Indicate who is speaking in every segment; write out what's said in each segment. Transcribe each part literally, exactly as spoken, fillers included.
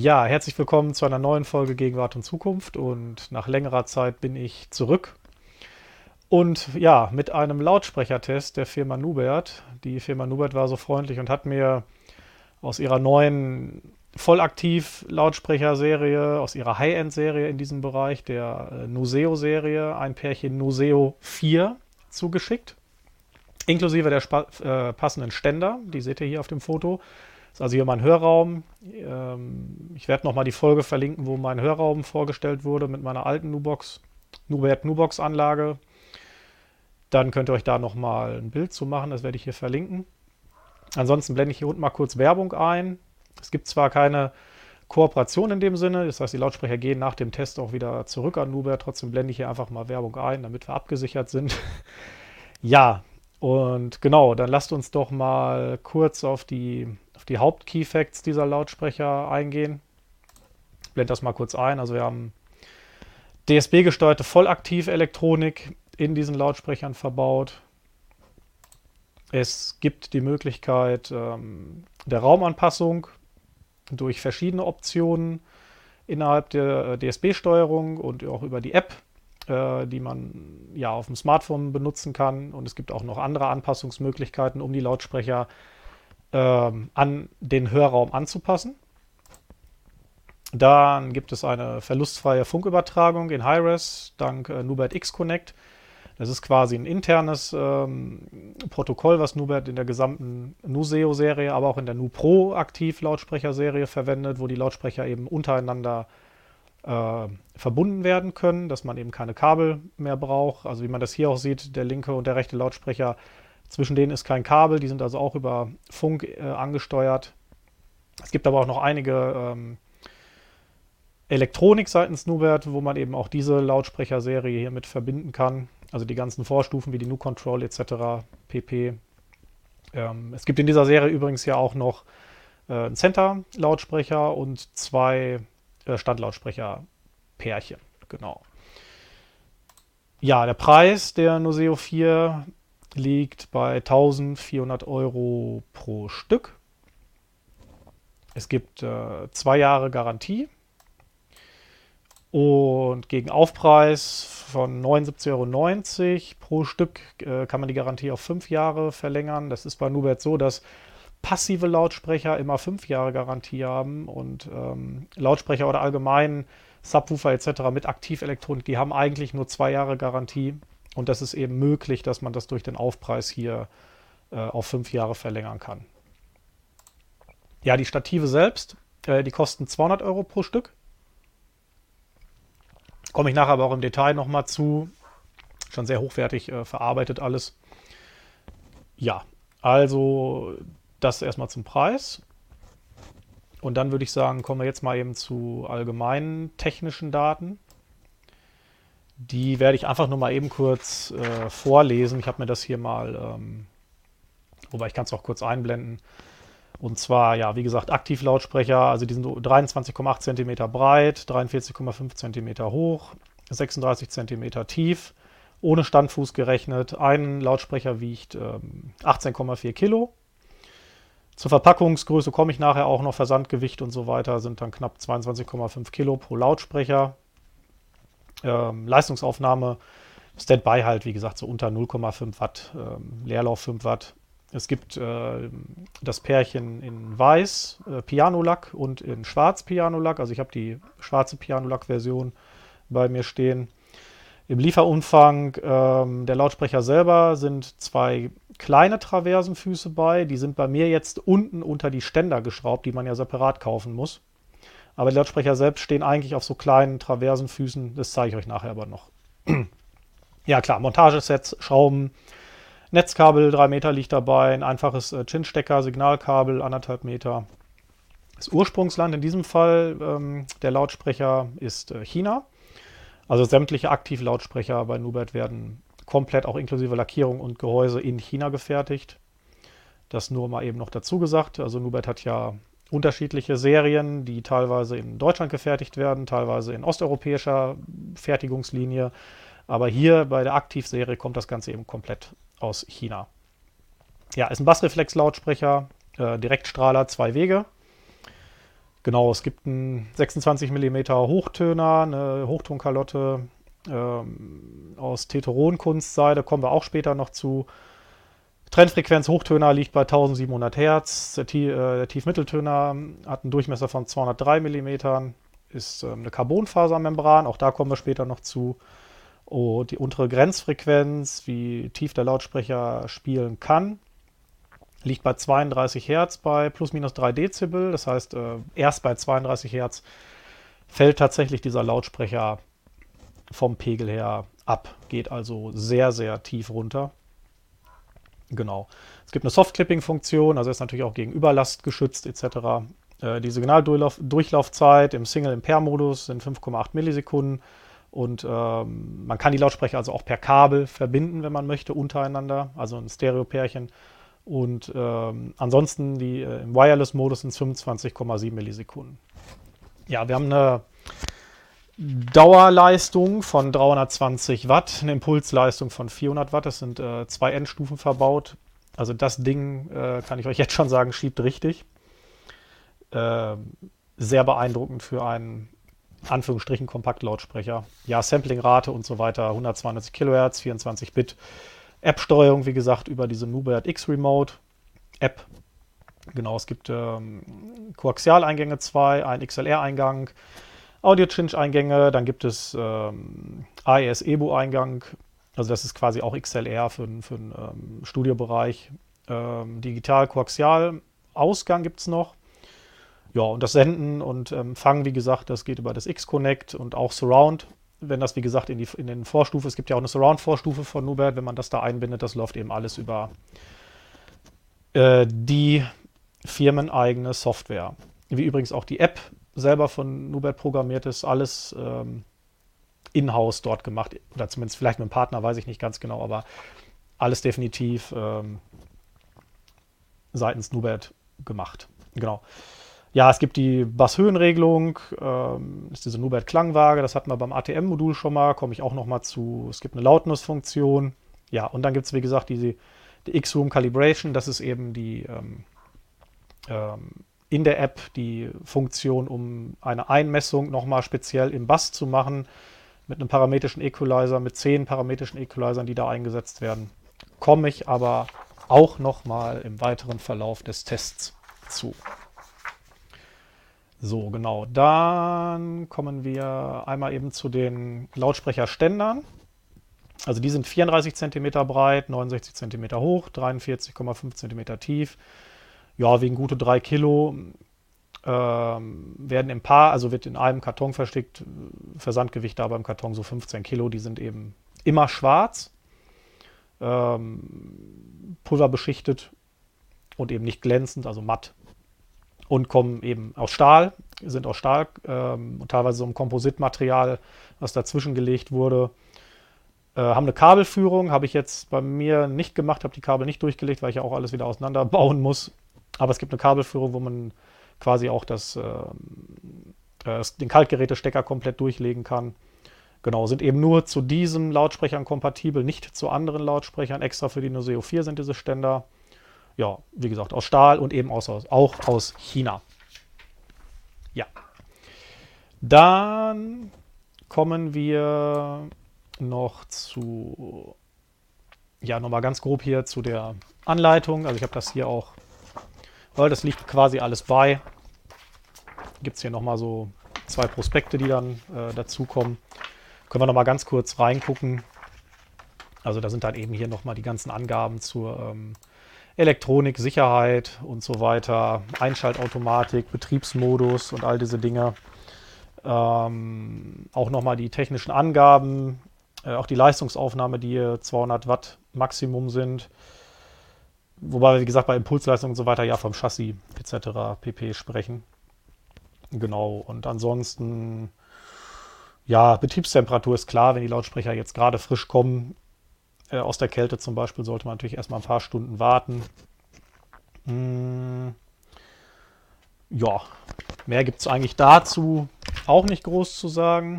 Speaker 1: Ja, herzlich willkommen zu einer neuen Folge Gegenwart und Zukunft und nach längerer Zeit bin ich zurück und ja, mit einem Lautsprechertest der Firma Nubert. Die Firma Nubert war so freundlich und hat mir aus ihrer neuen Vollaktiv-Lautsprecherserie, aus ihrer High-End-Serie in diesem Bereich, der äh, Nuseo-Serie, ein Pärchen Nuseo vier zugeschickt, inklusive der spa- äh, passenden Ständer, die seht ihr hier auf dem Foto. Das ist also hier mein Hörraum. Ähm, ich werde nochmal die Folge verlinken, wo mein Hörraum vorgestellt wurde mit meiner alten Nubox, Nubert Nubox Anlage. Dann könnt ihr euch da nochmal ein Bild zu machen, das werde ich hier verlinken. Ansonsten blende ich hier unten mal kurz Werbung ein. Es gibt zwar keine Kooperation in dem Sinne, das heißt, die Lautsprecher gehen nach dem Test auch wieder zurück an Nubert. Trotzdem blende ich hier einfach mal Werbung ein, damit wir abgesichert sind. Ja, und genau, dann lasst uns doch mal kurz auf die, auf die Haupt-Key-Facts dieser Lautsprecher eingehen. Ich blende das mal kurz ein. Also wir haben D S B-gesteuerte Vollaktiv-Elektronik in diesen Lautsprechern verbaut. Es gibt die Möglichkeit ähm, der Raumanpassung durch verschiedene Optionen innerhalb der D S B-Steuerung und auch über die App, äh, die man ja auf dem Smartphone benutzen kann. Und es gibt auch noch andere Anpassungsmöglichkeiten, um die Lautsprecher ähm, an den Hörraum anzupassen. Dann gibt es eine verlustfreie Funkübertragung in Hi-Res dank äh, Nubert X-Connect. Das ist quasi ein internes ähm, Protokoll, was Nubert in der gesamten Nuseo-Serie, aber auch in der NuPro Aktiv-Lautsprecher-Serie verwendet, wo die Lautsprecher eben untereinander äh, verbunden werden können, dass man eben keine Kabel mehr braucht. Also wie man das hier auch sieht, der linke und der rechte Lautsprecher, zwischen denen ist kein Kabel, die sind also auch über Funk äh, angesteuert. Es gibt aber auch noch einige ähm, Elektronik seitens Nubert, wo man eben auch diese Lautsprecherserie hier mit verbinden kann. Also die ganzen Vorstufen wie die Nu-Control et cetera pp. Ähm, es gibt in dieser Serie übrigens ja auch noch äh, einen Center-Lautsprecher und zwei äh, Standlautsprecher-Pärchen. Genau. Ja, der Preis der Nuseo vier liegt bei eintausendvierhundert Euro pro Stück. Es gibt äh, zwei Jahre Garantie. Und gegen Aufpreis von neunundsiebzig Euro neunzig pro Stück äh, kann man die Garantie auf fünf Jahre verlängern. Das ist bei Nubert so, dass passive Lautsprecher immer fünf Jahre Garantie haben und ähm, Lautsprecher oder allgemein Subwoofer et cetera mit Aktivelektronik, die haben eigentlich nur zwei Jahre Garantie. Und das ist eben möglich, dass man das durch den Aufpreis hier äh, auf fünf Jahre verlängern kann. Ja, die Stative selbst, äh, die kosten zweihundert Euro pro Stück. Komme ich nachher aber auch im Detail nochmal zu. Schon sehr hochwertig äh, verarbeitet alles. Ja, also das erstmal zum Preis. Und dann würde ich sagen, kommen wir jetzt mal eben zu allgemeinen technischen Daten. Die werde ich einfach nur mal eben kurz äh, vorlesen. Ich habe mir das hier mal, ähm, wobei ich kann es auch kurz einblenden. Und zwar, ja, wie gesagt, Aktivlautsprecher, also die sind dreiundzwanzig Komma acht Zentimeter breit, dreiundvierzig Komma fünf Zentimeter hoch, sechsunddreißig Zentimeter tief, ohne Standfuß gerechnet. Ein Lautsprecher wiegt ähm, achtzehn Komma vier Kilo. Zur Verpackungsgröße komme ich nachher auch noch, Versandgewicht und so weiter sind dann knapp zweiundzwanzig Komma fünf Kilo pro Lautsprecher. Ähm, Leistungsaufnahme, Standby halt, wie gesagt, so unter null Komma fünf Watt, ähm, Leerlauf fünf Watt. Es gibt äh, das Pärchen in Weiß äh, Pianolack und in Schwarz Pianolack. Also ich habe die schwarze Pianolack-Version bei mir stehen. Im Lieferumfang ähm, der Lautsprecher selber sind zwei kleine Traversenfüße bei. Die sind bei mir jetzt unten unter die Ständer geschraubt, die man ja separat kaufen muss. Aber die Lautsprecher selbst stehen eigentlich auf so kleinen Traversenfüßen. Das zeige ich euch nachher aber noch. Ja klar, Montagesets, Schrauben, Netzkabel drei Meter liegt dabei, ein einfaches äh, Chin-Stecker, Signalkabel anderthalb Meter. Das Ursprungsland in diesem Fall ähm, der Lautsprecher ist äh, China. Also sämtliche Aktivlautsprecher bei Nubert werden komplett auch inklusive Lackierung und Gehäuse in China gefertigt. Das nur mal eben noch dazu gesagt. Also Nubert hat ja unterschiedliche Serien, die teilweise in Deutschland gefertigt werden, teilweise in osteuropäischer Fertigungslinie. Aber hier bei der Aktiv-Serie kommt das Ganze eben komplett aus China. Ja, ist ein Bassreflex-Lautsprecher, äh, Direktstrahler, zwei Wege. Genau, es gibt einen sechsundzwanzig Millimeter Hochtöner, eine Hochtonkalotte ähm, aus Teteron-Kunstseide, kommen wir auch später noch zu. Trennfrequenz Hochtöner liegt bei tausendsiebenhundert Hertz. Der, Tie äh, der Tiefmitteltöner hat einen Durchmesser von zweihundertdrei Millimeter, ist ähm, eine Carbonfasermembran, auch da kommen wir später noch zu. Oh, die untere Grenzfrequenz, wie tief der Lautsprecher spielen kann, liegt bei zweiunddreißig Hertz bei plus minus drei Dezibel. Das heißt, äh, erst bei zweiunddreißig Hertz fällt tatsächlich dieser Lautsprecher vom Pegel her ab, geht also sehr, sehr tief runter. Genau. Es gibt eine Soft-Clipping-Funktion, also ist natürlich auch gegen Überlast geschützt et cetera. Äh, die Signaldurchlaufzeit im Single-Ampere-Modus sind fünf Komma acht Millisekunden und ähm, man kann die Lautsprecher also auch per Kabel verbinden, wenn man möchte, untereinander, also ein Stereo-Pärchen. Und ähm, ansonsten die, äh, im Wireless-Modus sind es fünfundzwanzig Komma sieben Millisekunden. Ja, wir haben eine Dauerleistung von dreihundertzwanzig Watt, eine Impulsleistung von vierhundert Watt. Das sind äh, zwei Endstufen verbaut. Also das Ding, äh, kann ich euch jetzt schon sagen, schiebt richtig. Äh, sehr beeindruckend für einen Anführungsstrichen Kompaktlautsprecher. Ja, Samplingrate und so weiter, hundertzweiundneunzig Kilohertz, vierundzwanzig Bit. App-Steuerung, wie gesagt, über diese Nubert X Remote App. Genau, es gibt ähm, Koaxialeingänge zwei, ein X L R-Eingang, Audio-Cinch-Eingänge, dann gibt es ähm, A E S-E B U-Eingang, also das ist quasi auch X L R für, für den ähm, Studiobereich. Ähm, Digital-Koaxial-Ausgang gibt es noch. Ja, und das Senden und Empfangen, wie gesagt, das geht über das X-Connect und auch Surround. Wenn das, wie gesagt, in, die, in den Vorstufe, es gibt ja auch eine Surround-Vorstufe von Nubert, wenn man das da einbindet, das läuft eben alles über äh, die firmeneigene Software. Wie übrigens auch die App selber von Nubert programmiert ist, alles ähm, in-house dort gemacht, oder zumindest vielleicht mit einem Partner, weiß ich nicht ganz genau, aber alles definitiv ähm, seitens Nubert gemacht. Genau. Ja, es gibt die Basshöhenregelung, ähm, ist diese Nubert Klangwaage, das hatten wir beim A T M-Modul schon mal, komme ich auch noch mal zu. Es gibt eine Loudness-Funktion. Ja, und dann gibt es, wie gesagt, die, die X-Room Calibration, das ist eben die ähm, ähm, in der App die Funktion, um eine Einmessung nochmal speziell im Bass zu machen, mit einem parametrischen Equalizer, mit zehn parametrischen Equalizern, die da eingesetzt werden. Komme ich aber auch nochmal im weiteren Verlauf des Tests zu. So, genau. Dann kommen wir einmal eben zu den Lautsprecherständern. Also die sind vierunddreißig Zentimeter breit, neunundsechzig Zentimeter hoch, dreiundvierzig Komma fünf Zentimeter tief. Ja, wegen gute drei Kilo. Ähm, werden im Paar, also wird in einem Karton versteckt. Versandgewicht da beim Karton so fünfzehn Kilo. Die sind eben immer schwarz, ähm, pulverbeschichtet und eben nicht glänzend, also matt. Und kommen eben aus Stahl, sind aus Stahl ähm, und teilweise so ein Kompositmaterial, was dazwischen gelegt wurde. Äh, haben eine Kabelführung, habe ich jetzt bei mir nicht gemacht, habe die Kabel nicht durchgelegt, weil ich ja auch alles wieder auseinanderbauen muss. Aber es gibt eine Kabelführung, wo man quasi auch das, äh, äh, den Kaltgerätestecker komplett durchlegen kann. Genau, sind eben nur zu diesen Lautsprechern kompatibel, nicht zu anderen Lautsprechern. Extra für die Noseo vier sind diese Ständer. Ja, wie gesagt, aus Stahl und eben aus, auch aus China. Ja. Dann kommen wir noch zu, ja, nochmal ganz grob hier zu der Anleitung. Also ich habe das hier auch, weil das liegt quasi alles bei. Gibt es hier nochmal so zwei Prospekte, die dann äh, dazukommen. Können wir nochmal ganz kurz reingucken. Also da sind dann eben hier nochmal die ganzen Angaben zur ähm, Elektronik, Sicherheit und so weiter, Einschaltautomatik, Betriebsmodus und all diese Dinge. Ähm, auch nochmal die technischen Angaben, äh, auch die Leistungsaufnahme, die hier zweihundert Watt Maximum sind. Wobei wir, wie gesagt, bei Impulsleistung und so weiter ja vom Chassis et cetera pp. Sprechen. Genau, und ansonsten, ja, Betriebstemperatur ist klar, wenn die Lautsprecher jetzt gerade frisch kommen. Äh, aus der Kälte zum Beispiel sollte man natürlich erstmal ein paar Stunden warten. Hm, ja, mehr gibt es eigentlich dazu auch nicht groß zu sagen.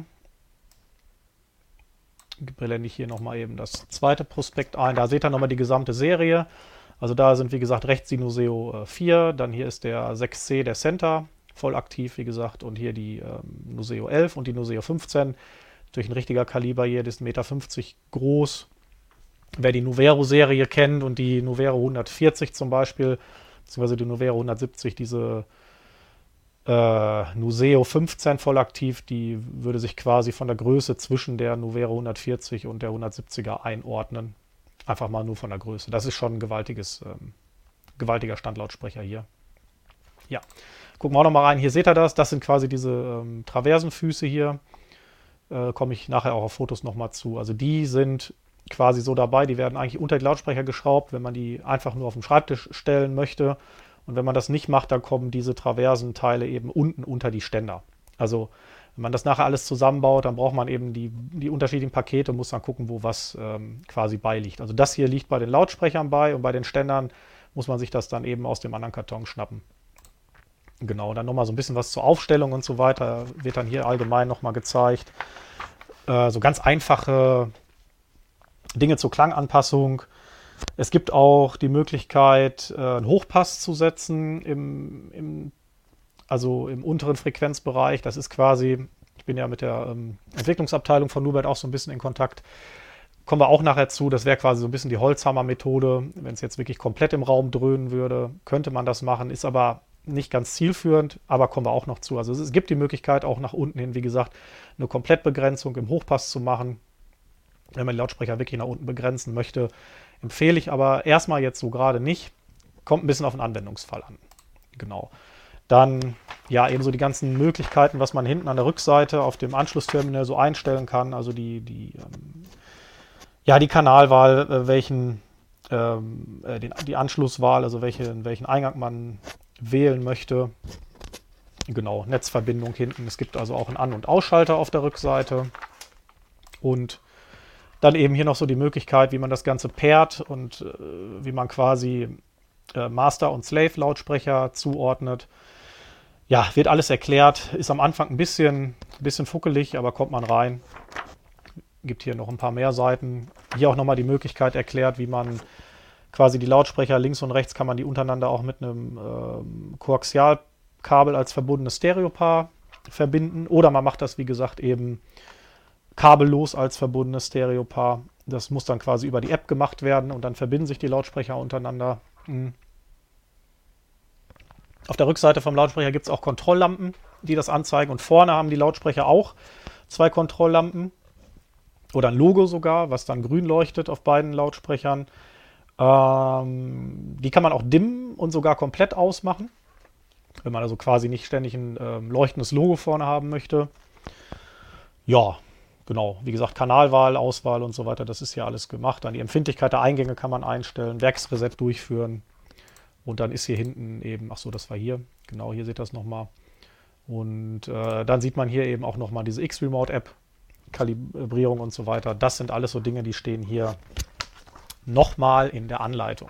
Speaker 1: Ich blende hier nochmal eben das zweite Prospekt ein. Da seht ihr nochmal die gesamte Serie. Also da sind, wie gesagt, rechts die Noseo vier. Dann hier ist der sechs C, der Center voll aktiv, wie gesagt. Und hier die ähm, Nuseo elf und die Nuseo fünfzehn. Durch ein richtiger Kaliber hier, das ist eins Komma fünfzig Meter groß. Wer die Nuvero-Serie kennt und die Nuvero hundertvierzig zum Beispiel, beziehungsweise die Nuvero hundertsiebzig, diese äh, Nuseo fünfzehn voll aktiv, die würde sich quasi von der Größe zwischen der Nuvero hundertvierzig und der hundertsiebziger einordnen. Einfach mal nur von der Größe. Das ist schon ein gewaltiges, ähm, gewaltiger Standlautsprecher hier. Ja, gucken wir auch noch mal rein. Hier seht ihr das. Das sind quasi diese ähm, Traversenfüße hier. Äh, komme ich nachher auch auf Fotos noch mal zu. Also die sind quasi so dabei. Die werden eigentlich unter die Lautsprecher geschraubt, wenn man die einfach nur auf den Schreibtisch stellen möchte. Und wenn man das nicht macht, dann kommen diese Traversenteile eben unten unter die Ständer. Also wenn man das nachher alles zusammenbaut, dann braucht man eben die, die unterschiedlichen Pakete und muss dann gucken, wo was ähm, quasi beiliegt. Also das hier liegt bei den Lautsprechern bei und bei den Ständern muss man sich das dann eben aus dem anderen Karton schnappen. Genau, dann nochmal so ein bisschen was zur Aufstellung und so weiter wird dann hier allgemein nochmal gezeigt. Äh, so ganz einfache Dinge zur Klanganpassung. Es gibt auch die Möglichkeit, äh, einen Hochpass zu setzen, im, im, also im unteren Frequenzbereich. Das ist quasi, ich bin ja mit der ähm, Entwicklungsabteilung von Nubert auch so ein bisschen in Kontakt. Kommen wir auch nachher zu, das wäre quasi so ein bisschen die Holzhammer-Methode. Wenn es jetzt wirklich komplett im Raum dröhnen würde, könnte man das machen, ist aber nicht ganz zielführend, aber kommen wir auch noch zu. Also es gibt die Möglichkeit, auch nach unten hin, wie gesagt, eine Komplettbegrenzung im Hochpass zu machen. Wenn man die Lautsprecher wirklich nach unten begrenzen möchte, empfehle ich aber erstmal jetzt so gerade nicht. Kommt ein bisschen auf den Anwendungsfall an. Genau. Dann ja ebenso die ganzen Möglichkeiten, was man hinten an der Rückseite auf dem Anschlussterminal so einstellen kann. Also die, die, ähm, ja, die Kanalwahl, äh, welchen, ähm, äh, den, die Anschlusswahl, also welche, welchen Eingang man wählen möchte. Genau, Netzverbindung hinten. Es gibt also auch einen An- und Ausschalter auf der Rückseite. Und dann eben hier noch so die Möglichkeit, wie man das Ganze pairt und äh, wie man quasi äh, Master- und Slave-Lautsprecher zuordnet. Ja, wird alles erklärt. Ist am Anfang ein bisschen, bisschen fuckelig, aber kommt man rein. Gibt hier noch ein paar mehr Seiten. Hier auch nochmal die Möglichkeit erklärt, wie man quasi die Lautsprecher links und rechts kann man die untereinander auch mit einem ähm, Koaxialkabel als verbundenes Stereopaar verbinden. Oder man macht das, wie gesagt, eben kabellos als verbundenes Stereopaar. Das muss dann quasi über die App gemacht werden und dann verbinden sich die Lautsprecher untereinander. Mhm. Auf der Rückseite vom Lautsprecher gibt es auch Kontrolllampen, die das anzeigen. Und vorne haben die Lautsprecher auch zwei Kontrolllampen oder ein Logo sogar, was dann grün leuchtet auf beiden Lautsprechern. Ähm, die kann man auch dimmen und sogar komplett ausmachen, wenn man also quasi nicht ständig ein ähm, leuchtendes Logo vorne haben möchte. Ja, genau, wie gesagt, Kanalwahl, Auswahl und so weiter, das ist ja alles gemacht. Dann die Empfindlichkeit der Eingänge kann man einstellen, Werksreset durchführen. Und dann ist hier hinten eben, ach so, das war hier, genau, hier seht ihr das nochmal. Und äh, dann sieht man hier eben auch nochmal diese X-Remote-App, Kalibrierung und so weiter. Das sind alles so Dinge, die stehen hier nochmal in der Anleitung.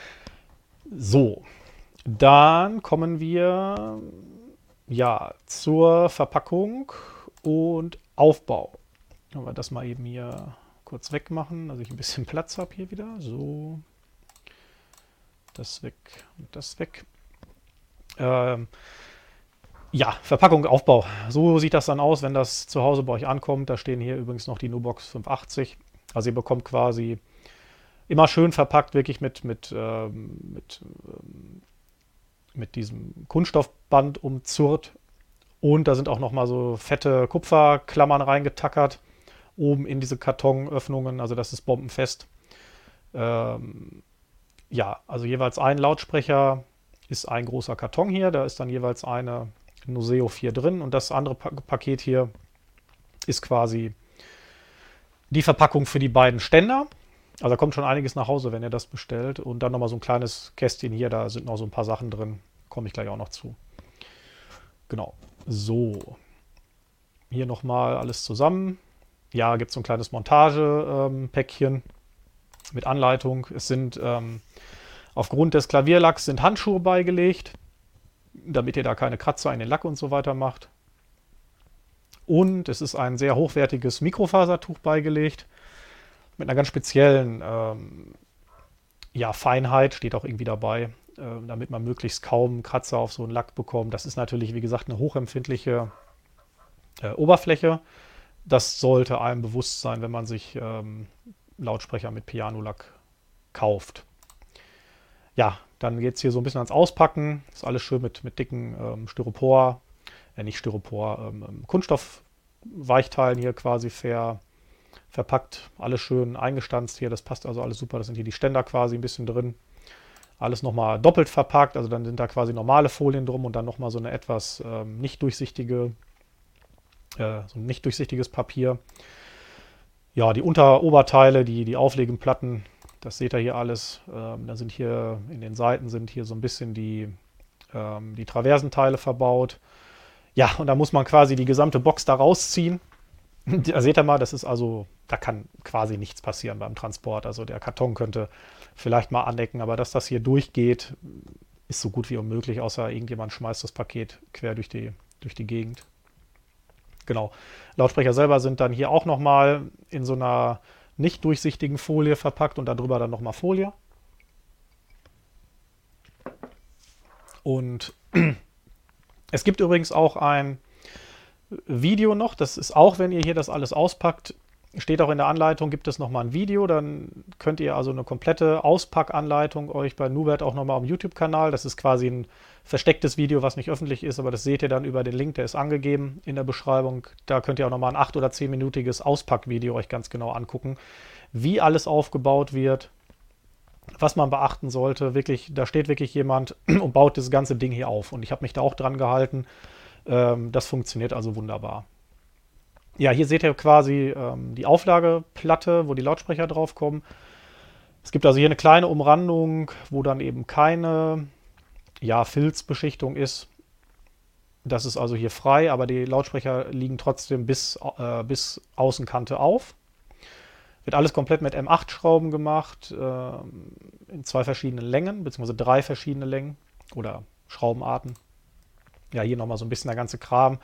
Speaker 1: So, dann kommen wir ja zur Verpackung und Aufbau. Wenn wir das mal eben hier kurz wegmachen, dass ich ein bisschen Platz habe hier wieder. So, das weg und das weg. Ähm, ja, Verpackung, Aufbau. So sieht das dann aus, wenn das zu Hause bei euch ankommt. Da stehen hier übrigens noch die Nubox fünfhundertachtzig. Also ihr bekommt quasi immer schön verpackt, wirklich mit, mit, ähm, mit, ähm, mit diesem Kunststoffband umzurrt. Und da sind auch nochmal so fette Kupferklammern reingetackert, oben in diese Kartonöffnungen. Also das ist bombenfest. Ähm, ja, also jeweils ein Lautsprecher ist ein großer Karton hier. Da ist dann jeweils eine Nuseo vier drin. Und das andere pa- Paket hier ist quasi die Verpackung für die beiden Ständer. Also da kommt schon einiges nach Hause, wenn ihr das bestellt. Und dann nochmal so ein kleines Kästchen hier, da sind noch so ein paar Sachen drin. Komme ich gleich auch noch zu. Genau. So. Hier nochmal alles zusammen. Ja, gibt es so ein kleines Montage-Päckchen mit Anleitung. Es sind ähm, aufgrund des Klavierlacks sind Handschuhe beigelegt, damit ihr da keine Kratzer in den Lack und so weiter macht. Und es ist ein sehr hochwertiges Mikrofasertuch beigelegt. Mit einer ganz speziellen ähm, ja, Feinheit, steht auch irgendwie dabei. äh, damit man möglichst kaum Kratzer auf so einen Lack bekommt. Das ist natürlich, wie gesagt, eine hochempfindliche äh, Oberfläche. Das sollte einem bewusst sein, wenn man sich ähm, Lautsprecher mit Pianolack kauft. Ja, dann geht es hier so ein bisschen ans Auspacken. Ist alles schön mit, mit dicken ähm, Styropor, äh, nicht Styropor, ähm, Kunststoffweichteilen hier quasi ver, verpackt. Alles schön eingestanzt hier. Das passt also alles super. Das sind hier die Ständer quasi ein bisschen drin. Alles nochmal doppelt verpackt. Also dann sind da quasi normale Folien drum und dann nochmal so eine etwas ähm, nicht durchsichtige, äh, so ein nicht durchsichtiges Papier. Ja, die Unter-Oberteile, die, die Auflegeplatten, das seht ihr hier alles. Ähm, da sind hier in den Seiten sind hier so ein bisschen die, ähm, die Traversenteile verbaut. Ja, und da muss man quasi die gesamte Box da rausziehen. Da seht ihr mal, das ist also, da kann quasi nichts passieren beim Transport. Also der Karton könnte vielleicht mal anecken, aber dass das hier durchgeht, ist so gut wie unmöglich, außer irgendjemand schmeißt das Paket quer durch die, durch die Gegend. Genau. Lautsprecher selber sind dann hier auch nochmal in so einer nicht durchsichtigen Folie verpackt und darüber dann nochmal Folie. Und es gibt übrigens auch ein Video noch, das ist auch, wenn ihr hier das alles auspackt, steht auch in der Anleitung, gibt es nochmal ein Video, dann könnt ihr also eine komplette Auspackanleitung euch bei Nubert auch nochmal am YouTube-Kanal, das ist quasi ein verstecktes Video, was nicht öffentlich ist, aber das seht ihr dann über den Link, der ist angegeben in der Beschreibung. Da könnt ihr auch nochmal ein acht- oder zehnminütiges Auspackvideo euch ganz genau angucken, wie alles aufgebaut wird, was man beachten sollte. Wirklich, da steht wirklich jemand und baut das ganze Ding hier auf. Und ich habe mich da auch dran gehalten. Ähm, das funktioniert also wunderbar. Ja, hier seht ihr quasi ähm, die Auflageplatte, wo die Lautsprecher drauf kommen. Es gibt also hier eine kleine Umrandung, wo dann eben keine ja, Filzbeschichtung ist. Das ist also hier frei, aber die Lautsprecher liegen trotzdem bis, äh, bis Außenkante auf. Wird alles komplett mit M acht Schrauben gemacht, äh, in zwei verschiedenen Längen, beziehungsweise drei verschiedene Längen oder Schraubenarten. Ja, hier nochmal so ein bisschen der ganze Kram.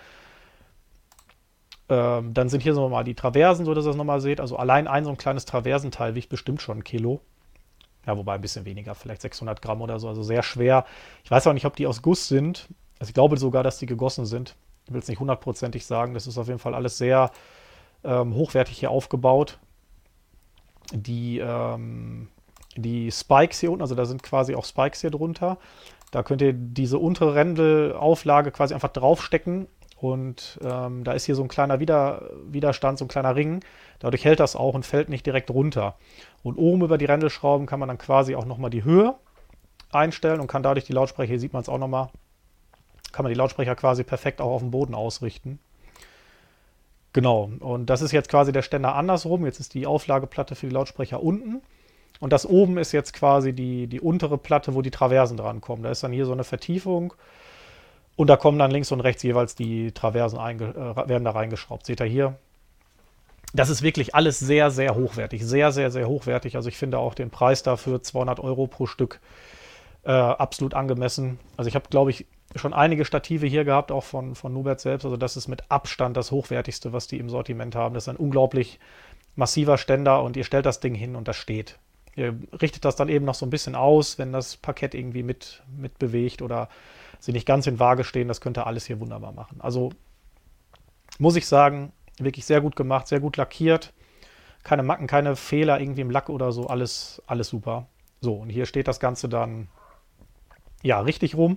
Speaker 1: Ähm, dann sind hier so mal die Traversen, so dass ihr das nochmal seht. Also allein ein so ein kleines Traversenteil wiegt bestimmt schon ein Kilo. Ja, wobei ein bisschen weniger, vielleicht sechshundert Gramm oder so, also sehr schwer. Ich weiß auch nicht, ob die aus Guss sind. Also ich glaube sogar, dass die gegossen sind. Ich will es nicht hundertprozentig sagen. Das ist auf jeden Fall alles sehr ähm, hochwertig hier aufgebaut. Die, ähm, die Spikes hier unten, also da sind quasi auch Spikes hier drunter. Da könnt ihr diese untere Rändelauflage quasi einfach draufstecken. Und ähm, da ist hier so ein kleiner Wider Widerstand, so ein kleiner Ring. Dadurch hält das auch und fällt nicht direkt runter. Und oben über die Rändelschrauben kann man dann quasi auch nochmal die Höhe einstellen und kann dadurch die Lautsprecher, hier sieht man es auch nochmal, kann man die Lautsprecher quasi perfekt auch auf dem Boden ausrichten. Genau, und das ist jetzt quasi der Ständer andersrum. Jetzt ist die Auflageplatte für die Lautsprecher unten. Und das oben ist jetzt quasi die, die untere Platte, wo die Traversen dran kommen. Da ist dann hier so eine Vertiefung. Und da kommen dann links und rechts jeweils die Traversen einge äh, werden da reingeschraubt. Seht ihr hier? Das ist wirklich alles sehr, sehr hochwertig. Sehr, sehr, sehr hochwertig. Also ich finde auch den Preis dafür zweihundert Euro pro Stück äh, absolut angemessen. Also ich habe, glaube ich, schon einige Stative hier gehabt, auch von, von Nubert selbst. Also das ist mit Abstand das hochwertigste, was die im Sortiment haben. Das ist ein unglaublich massiver Ständer und ihr stellt das Ding hin und das steht. Ihr richtet das dann eben noch so ein bisschen aus, wenn das Parkett irgendwie mit, mit bewegt oder sie nicht ganz in Waage stehen. Das könnt ihr alles hier wunderbar machen. Also muss ich sagen, wirklich sehr gut gemacht, sehr gut lackiert. Keine Macken, keine Fehler irgendwie im Lack oder so. Alles, alles super. So, und hier steht das Ganze dann ja richtig rum.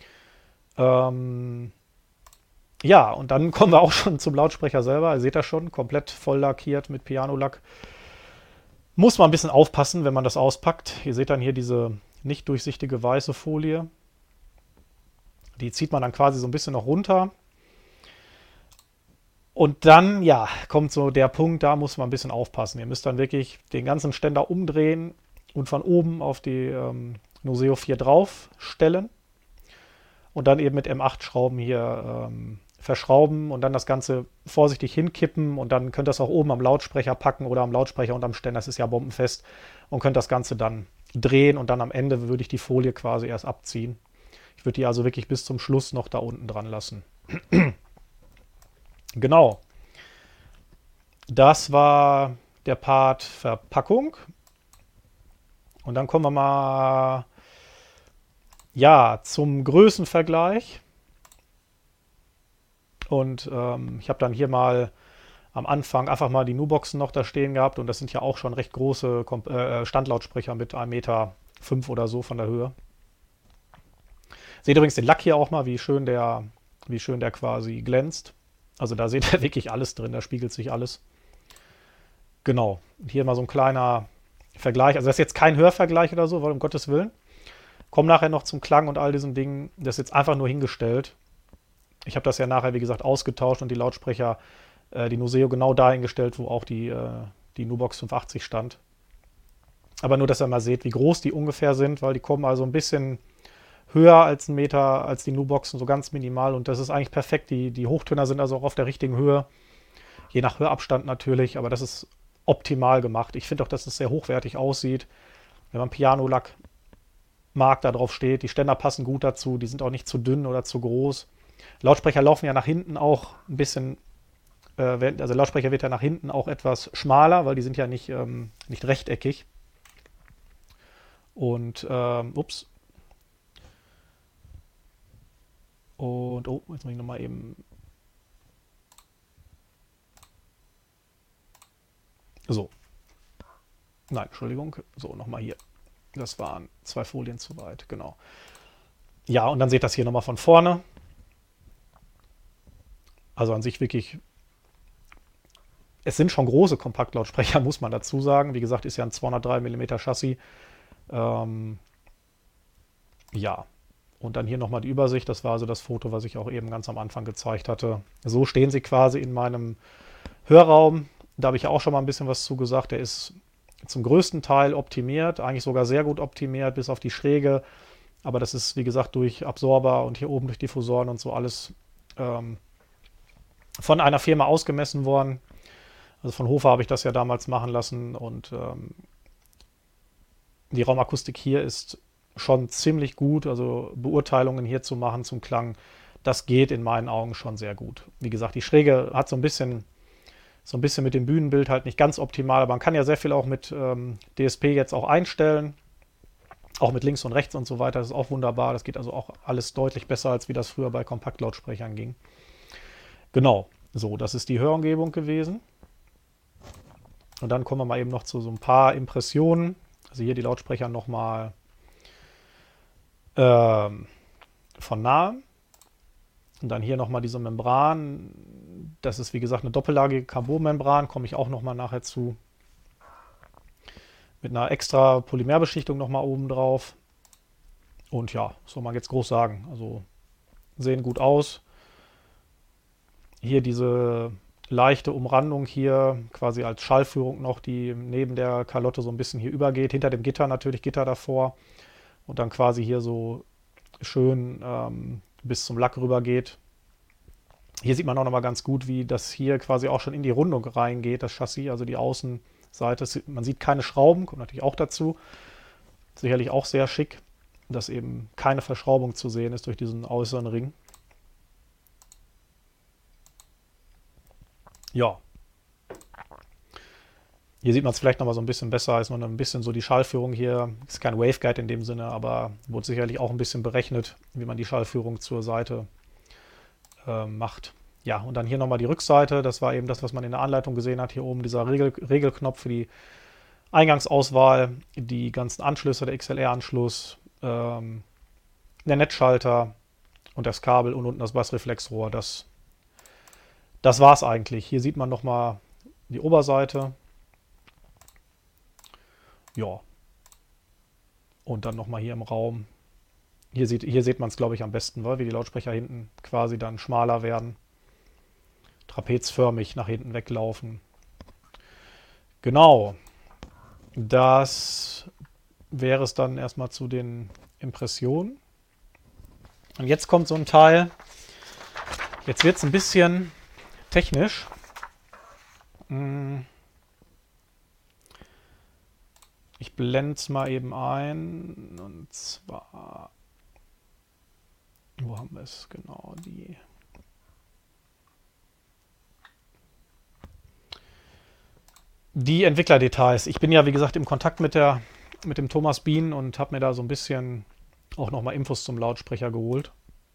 Speaker 1: Ähm, ja, und dann kommen wir auch schon zum Lautsprecher selber. Ihr seht das schon, komplett voll lackiert mit Pianolack. Muss man ein bisschen aufpassen, wenn man das auspackt. Ihr seht dann hier diese nicht durchsichtige weiße Folie. Die zieht man dann quasi so ein bisschen noch runter. Und dann, ja, kommt so der Punkt, da muss man ein bisschen aufpassen. Ihr müsst dann wirklich den ganzen Ständer umdrehen und von oben auf die ähm, Noseo vier drauf stellen. Und dann eben mit M acht Schrauben hier ähm, verschrauben und dann das Ganze vorsichtig hinkippen. Und dann könnt ihr das auch oben am Lautsprecher packen oder am Lautsprecher und am Ständer. Das ist ja bombenfest. Und könnt das Ganze dann drehen. Und dann am Ende würde ich die Folie quasi erst abziehen. Ich würde die also wirklich bis zum Schluss noch da unten dran lassen. Genau. Das war der Part Verpackung. Und dann kommen wir mal Ja, zum Größenvergleich. Und ähm, ich habe dann hier mal am Anfang einfach mal die Nu-Boxen noch da stehen gehabt. Und das sind ja auch schon recht große Kom äh, Standlautsprecher mit einem Meter fünf oder so von der Höhe. Seht übrigens den Lack hier auch mal, wie schön der, wie schön der quasi glänzt. Also da seht ihr wirklich alles drin, da spiegelt sich alles. Genau. Hier mal so ein kleiner Vergleich. Also das ist jetzt kein Hörvergleich oder so, weil um Gottes Willen. Kommen nachher noch zum Klang und all diesen Dingen. Das ist jetzt einfach nur hingestellt. Ich habe das ja nachher, wie gesagt, ausgetauscht und die Lautsprecher, äh, die Nuseo genau dahin gestellt, wo auch die, äh, die Nubox fünfhundertachtzig stand. Aber nur, dass ihr mal seht, wie groß die ungefähr sind, weil die kommen also ein bisschen höher als ein Meter, als die Nu-Boxen, so ganz minimal. Und das ist eigentlich perfekt. Die, die Hochtöner sind also auch auf der richtigen Höhe. Je nach Hörabstand natürlich, aber das ist optimal gemacht. Ich finde auch, dass es sehr hochwertig aussieht. Wenn man Pianolack mag, da drauf steht. Die Ständer passen gut dazu. Die sind auch nicht zu dünn oder zu groß. Lautsprecher laufen ja nach hinten auch ein bisschen, äh, also Lautsprecher wird ja nach hinten auch etwas schmaler, weil die sind ja nicht, ähm, nicht rechteckig. Und, ähm, ups. Und, oh, jetzt muss ich nochmal eben. So. Nein, Entschuldigung. So, nochmal hier. Das waren zwei Folien zu weit, genau. Ja, und dann seht ihr das hier nochmal von vorne. Also an sich wirklich. Es sind schon große Kompaktlautsprecher, muss man dazu sagen. Wie gesagt, ist ja ein zweihundertdrei Millimeter Chassis. Ähm, ja. Und dann hier nochmal die Übersicht. Das war also das Foto, was ich auch eben ganz am Anfang gezeigt hatte. So stehen sie quasi in meinem Hörraum. Da habe ich ja auch schon mal ein bisschen was zu gesagt. Der ist zum größten Teil optimiert, eigentlich sogar sehr gut optimiert, bis auf die Schräge. Aber das ist, wie gesagt, durch Absorber und hier oben durch Diffusoren und so alles ähm, von einer Firma ausgemessen worden. Also von Hofer habe ich das ja damals machen lassen. Und ähm, die Raumakustik hier ist schon ziemlich gut. Also Beurteilungen hier zu machen zum Klang, das geht in meinen Augen schon sehr gut. Wie gesagt, die Schräge hat so ein bisschen so ein bisschen mit dem Bühnenbild halt nicht ganz optimal, aber man kann ja sehr viel auch mit ähm, D S P jetzt auch einstellen. Auch mit links und rechts und so weiter. Das ist auch wunderbar. Das geht also auch alles deutlich besser, als wie das früher bei Kompaktlautsprechern ging. Genau. So, das ist die Hörumgebung gewesen. Und dann kommen wir mal eben noch zu so ein paar Impressionen. Also hier die Lautsprecher nochmal ähm, von nahe. Und dann hier nochmal diese Membran. Das ist wie gesagt eine doppellagige Carbonmembran, komme ich auch nochmal nachher zu. Mit einer extra Polymerbeschichtung nochmal oben drauf. Und ja, was soll man jetzt groß sagen? Also sehen gut aus. Hier diese leichte Umrandung hier, quasi als Schallführung noch, die neben der Kalotte so ein bisschen hier übergeht. Hinter dem Gitter natürlich, Gitter davor. Und dann quasi hier so schön ähm, bis zum Lack rüber geht. Hier sieht man auch nochmal ganz gut, wie das hier quasi auch schon in die Rundung reingeht, das Chassis, also die Außenseite. Man sieht keine Schrauben, kommt natürlich auch dazu. Sicherlich auch sehr schick, dass eben keine Verschraubung zu sehen ist durch diesen äußeren Ring. Ja. Hier sieht man es vielleicht nochmal so ein bisschen besser, ist noch ein bisschen so die Schallführung hier. Ist kein Waveguide in dem Sinne, aber wurde sicherlich auch ein bisschen berechnet, wie man die Schallführung zur Seite äh, macht. Ja, und dann hier nochmal die Rückseite. Das war eben das, was man in der Anleitung gesehen hat. Hier oben dieser Regel Regelknopf für die Eingangsauswahl, die ganzen Anschlüsse, der X L R-Anschluss, ähm, der Netzschalter und das Kabel und unten das Bassreflexrohr. Das, das war es eigentlich. Hier sieht man nochmal die Oberseite. Ja. Und dann nochmal hier im Raum. Hier sieht, hier sieht man es, glaube ich, am besten, weil wie die Lautsprecher hinten quasi dann schmaler werden. Trapezförmig nach hinten weglaufen. Genau. Das wäre es dann erstmal zu den Impressionen. Und jetzt kommt so ein Teil. Jetzt wird es ein bisschen technisch. Ich blende es mal eben ein. Und zwar. Wo haben wir es? Genau, die. Die Entwicklerdetails. Ich bin ja, wie gesagt, im Kontakt mit, der, mit dem Thomas Bien und habe mir da so ein bisschen auch nochmal Infos zum Lautsprecher geholt.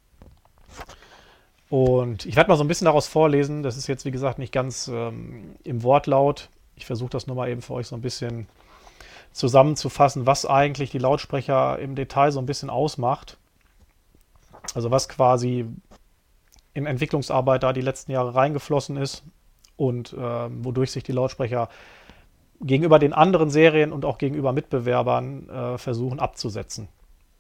Speaker 1: Und ich werde mal so ein bisschen daraus vorlesen. Das ist jetzt, wie gesagt, nicht ganz ähm, im Wortlaut. Ich versuche das nur mal eben für euch so ein bisschen zusammenzufassen, was eigentlich die Lautsprecher im Detail so ein bisschen ausmacht. Also was quasi in Entwicklungsarbeit da die letzten Jahre reingeflossen ist und ähm, wodurch sich die Lautsprecher gegenüber den anderen Serien und auch gegenüber Mitbewerbern äh, versuchen abzusetzen.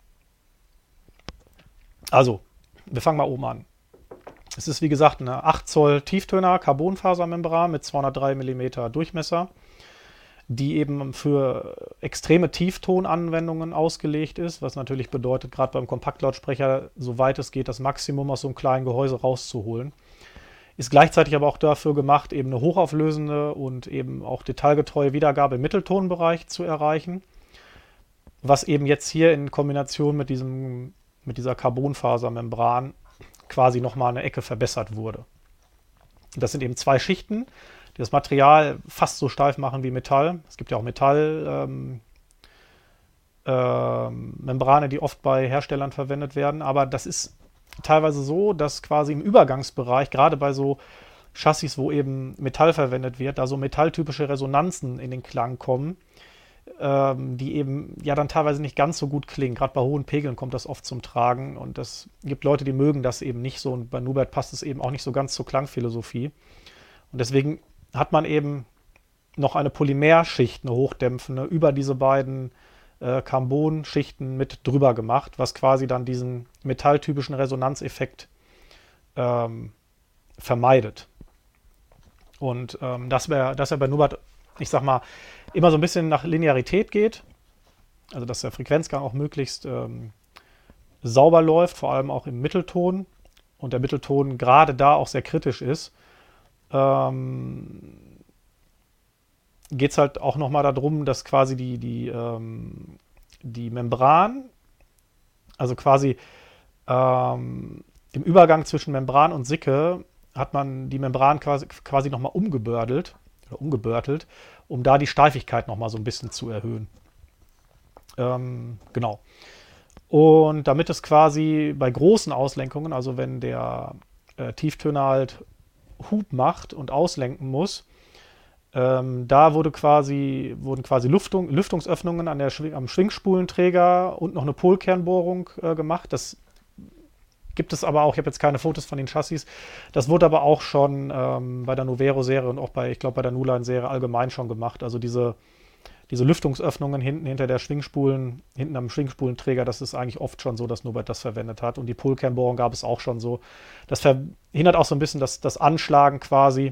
Speaker 1: Also, wir fangen mal oben an. Es ist wie gesagt eine acht Zoll Tieftöner Carbonfasermembran mit zweihundertdrei Millimeter Durchmesser, die eben für extreme Tieftonanwendungen ausgelegt ist, was natürlich bedeutet, gerade beim Kompaktlautsprecher, soweit es geht, das Maximum aus so einem kleinen Gehäuse rauszuholen. Ist gleichzeitig aber auch dafür gemacht, eben eine hochauflösende und eben auch detailgetreue Wiedergabe im Mitteltonbereich zu erreichen, was eben jetzt hier in Kombination mit, diesem, mit dieser Carbonfasermembran quasi nochmal eine Ecke verbessert wurde. Das sind eben zwei Schichten, die das Material fast so steif machen wie Metall. Es gibt ja auch Metallmembrane, ähm, äh, die oft bei Herstellern verwendet werden, aber das ist teilweise so, dass quasi im Übergangsbereich, gerade bei so Chassis, wo eben Metall verwendet wird, da so metalltypische Resonanzen in den Klang kommen, ähm, die eben ja dann teilweise nicht ganz so gut klingen. Gerade bei hohen Pegeln kommt das oft zum Tragen und es gibt Leute, die mögen das eben nicht so und bei Nubert passt es eben auch nicht so ganz zur Klangphilosophie. Und deswegen hat man eben noch eine Polymerschicht, eine hochdämpfende, über diese beiden äh, Carbon-Schichten mit drüber gemacht, was quasi dann diesen metalltypischen Resonanzeffekt ähm, vermeidet. Und ähm, dass er dass bei Nubert, ich sag mal, immer so ein bisschen nach Linearität geht, also dass der Frequenzgang auch möglichst ähm, sauber läuft, vor allem auch im Mittelton und der Mittelton gerade da auch sehr kritisch ist, ähm, geht es halt auch nochmal darum, dass quasi die, die, ähm, die Membran, also quasi ähm, im Übergang zwischen Membran und Sicke hat man die Membran quasi, quasi nochmal umgebördelt, oder umgebörtelt, um da die Steifigkeit nochmal so ein bisschen zu erhöhen. Ähm, genau. Und damit es quasi bei großen Auslenkungen, also wenn der äh, Tieftöner halt Hub macht und auslenken muss, Ähm, da wurde quasi, wurden quasi Luftung, Lüftungsöffnungen an der, am Schwingspulenträger und noch eine Polkernbohrung äh, gemacht. Das gibt es aber auch, ich habe jetzt keine Fotos von den Chassis, das wurde aber auch schon ähm, bei der Novero-Serie und auch bei, ich glaube, bei der Nuline-Serie allgemein schon gemacht. Also diese, diese Lüftungsöffnungen hinten hinter der Schwingspulen, hinten am Schwingspulenträger, das ist eigentlich oft schon so, dass Nubert das verwendet hat. Und die Polkernbohrung gab es auch schon so. Das verhindert auch so ein bisschen das, das Anschlagen quasi.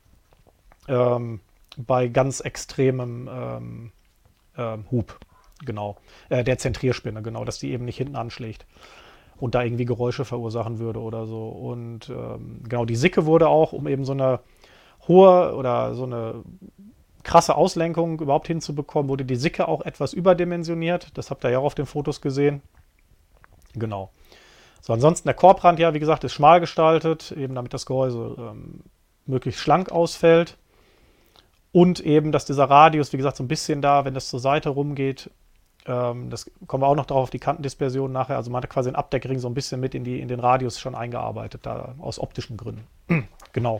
Speaker 1: Ähm, bei ganz extremem ähm, ähm, Hub, genau, äh, der Zentrierspinne, genau, dass die eben nicht hinten anschlägt und da irgendwie Geräusche verursachen würde oder so. Und ähm, genau, die Sicke wurde auch, um eben so eine hohe oder so eine krasse Auslenkung überhaupt hinzubekommen, wurde die Sicke auch etwas überdimensioniert. Das habt ihr ja auch auf den Fotos gesehen. Genau. So, ansonsten der Korbrand, ja, wie gesagt, ist schmal gestaltet, eben damit das Gehäuse ähm, möglichst schlank ausfällt. Und eben, dass dieser Radius, wie gesagt, so ein bisschen da, wenn das zur Seite rumgeht, ähm, das kommen wir auch noch drauf auf die Kantendispersion nachher. Also man hat quasi den Abdeckring so ein bisschen mit in, die, in den Radius schon eingearbeitet, da aus optischen Gründen. Genau.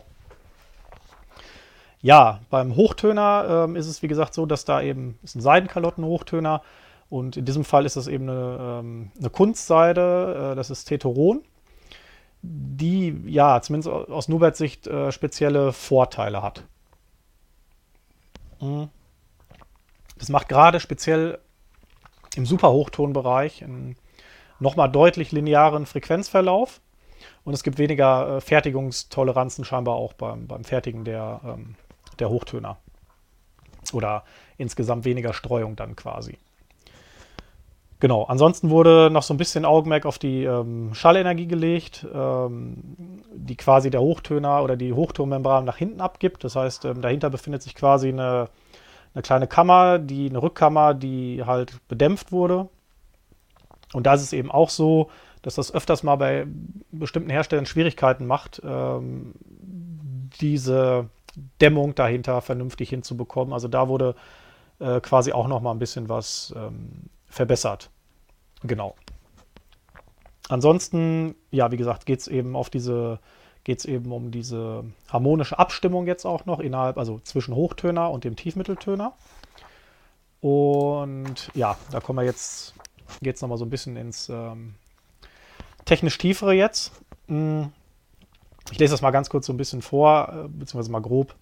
Speaker 1: Ja, beim Hochtöner ähm, ist es wie gesagt so, dass da eben ist ein Seidenkalottenhochtöner und in diesem Fall ist es eben eine, ähm, eine Kunstseide, äh, das ist Teteron, die ja zumindest aus Nuberts Sicht äh, spezielle Vorteile hat. Das macht gerade speziell im Superhochtonbereich einen nochmal deutlich linearen Frequenzverlauf und es gibt weniger äh, Fertigungstoleranzen scheinbar auch beim, beim Fertigen der, ähm, der Hochtöner. Oder insgesamt weniger Streuung dann quasi. Genau, ansonsten wurde noch so ein bisschen Augenmerk auf die ähm, Schallenergie gelegt, ähm, die quasi der Hochtöner oder die Hochtonmembran nach hinten abgibt. Das heißt, ähm, dahinter befindet sich quasi eine, eine kleine Kammer, die, eine Rückkammer, die halt bedämpft wurde. Und da ist es eben auch so, dass das öfters mal bei bestimmten Herstellern Schwierigkeiten macht, ähm, diese Dämmung dahinter vernünftig hinzubekommen. Also da wurde äh, quasi auch noch mal ein bisschen was ähm, verbessert. Genau. Ansonsten, ja, wie gesagt, geht es eben auf diese, geht es eben um diese harmonische Abstimmung jetzt auch noch innerhalb, also zwischen Hochtöner und dem Tiefmitteltöner. Und ja, da kommen wir jetzt, geht es nochmal so ein bisschen ins ähm, technisch Tiefere jetzt. Ich lese das mal ganz kurz so ein bisschen vor, beziehungsweise mal grob.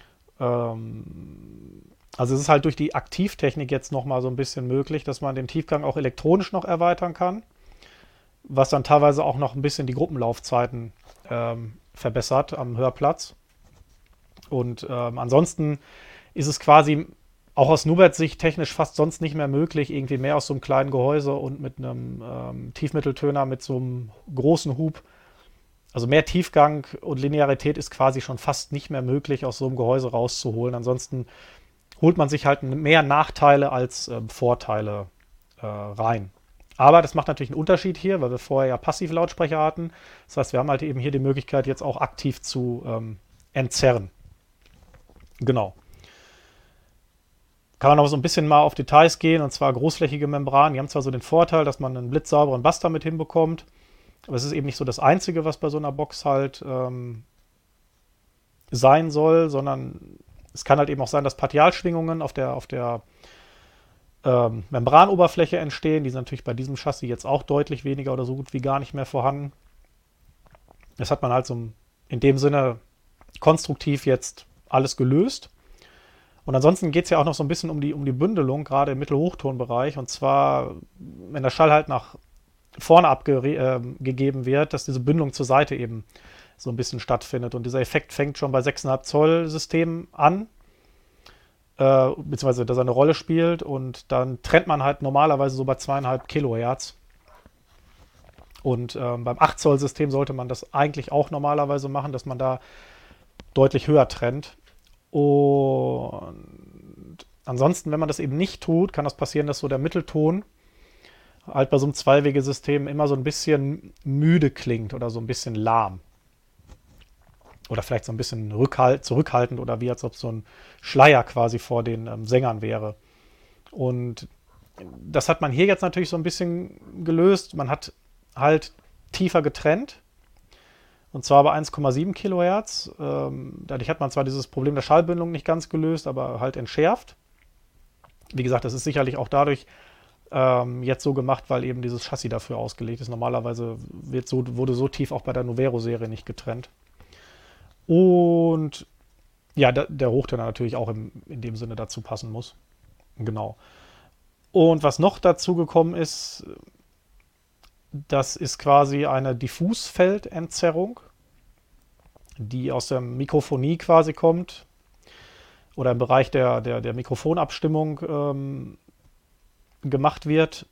Speaker 1: Ähm, also es ist halt durch die Aktivtechnik jetzt nochmal so ein bisschen möglich, dass man den Tiefgang auch elektronisch noch erweitern kann, was dann teilweise auch noch ein bisschen die Gruppenlaufzeiten ähm, verbessert am Hörplatz. Und ähm, ansonsten ist es quasi auch aus Nuberts Sicht technisch fast sonst nicht mehr möglich, irgendwie mehr aus so einem kleinen Gehäuse und mit einem ähm, Tiefmitteltöner mit so einem großen Hub. Also mehr Tiefgang und Linearität ist quasi schon fast nicht mehr möglich, aus so einem Gehäuse rauszuholen. Ansonsten holt man sich halt mehr Nachteile als äh, Vorteile äh, rein. Aber das macht natürlich einen Unterschied hier, weil wir vorher ja Passivlautsprecher hatten. Das heißt, wir haben halt eben hier die Möglichkeit, jetzt auch aktiv zu ähm, entzerren. Genau. Kann man auch so ein bisschen mal auf Details gehen, und zwar großflächige Membranen. Die haben zwar so den Vorteil, dass man einen blitzsauberen Bass damit hinbekommt, aber es ist eben nicht so das Einzige, was bei so einer Box halt ähm, sein soll, sondern es kann halt eben auch sein, dass Partialschwingungen auf der, auf der ähm, Membranoberfläche entstehen. Die sind natürlich bei diesem Chassis jetzt auch deutlich weniger oder so gut wie gar nicht mehr vorhanden. Das hat man halt so in dem Sinne konstruktiv jetzt alles gelöst. Und ansonsten geht es ja auch noch so ein bisschen um die, um die Bündelung, gerade im Mittelhochtonbereich. Und zwar, wenn der Schall halt nach vorne abgegeben äh, wird, dass diese Bündelung zur Seite eben so ein bisschen stattfindet. Und dieser Effekt fängt schon bei sechs Komma fünf Zoll Systemen an, äh, beziehungsweise dass er eine Rolle spielt. Und dann trennt man halt normalerweise so bei zwei Komma fünf Kilohertz. Und ähm, beim acht Zoll System sollte man das eigentlich auch normalerweise machen, dass man da deutlich höher trennt. Und ansonsten, wenn man das eben nicht tut, kann das passieren, dass so der Mittelton halt bei so einem Zweiwegesystem immer so ein bisschen müde klingt oder so ein bisschen lahm. Oder vielleicht so ein bisschen rückhalt, zurückhaltend oder wie als ob so ein Schleier quasi vor den ähm, Sängern wäre. Und das hat man hier jetzt natürlich so ein bisschen gelöst. Man hat halt tiefer getrennt. Und zwar bei eins Komma sieben Kilohertz. Ähm, dadurch hat man zwar dieses Problem der Schallbündelung nicht ganz gelöst, aber halt entschärft. Wie gesagt, das ist sicherlich auch dadurch ähm, jetzt so gemacht, weil eben dieses Chassis dafür ausgelegt ist. Normalerweise wird so, wurde so tief auch bei der Novero-Serie nicht getrennt. Und ja, der, der Hochtöner natürlich auch im, in dem Sinne dazu passen muss. Genau. Und was noch dazu gekommen ist, das ist quasi eine Diffusfeldentzerrung, die aus der Mikrofonie quasi kommt oder im Bereich der, der, der Mikrofonabstimmung ähm, gemacht wird.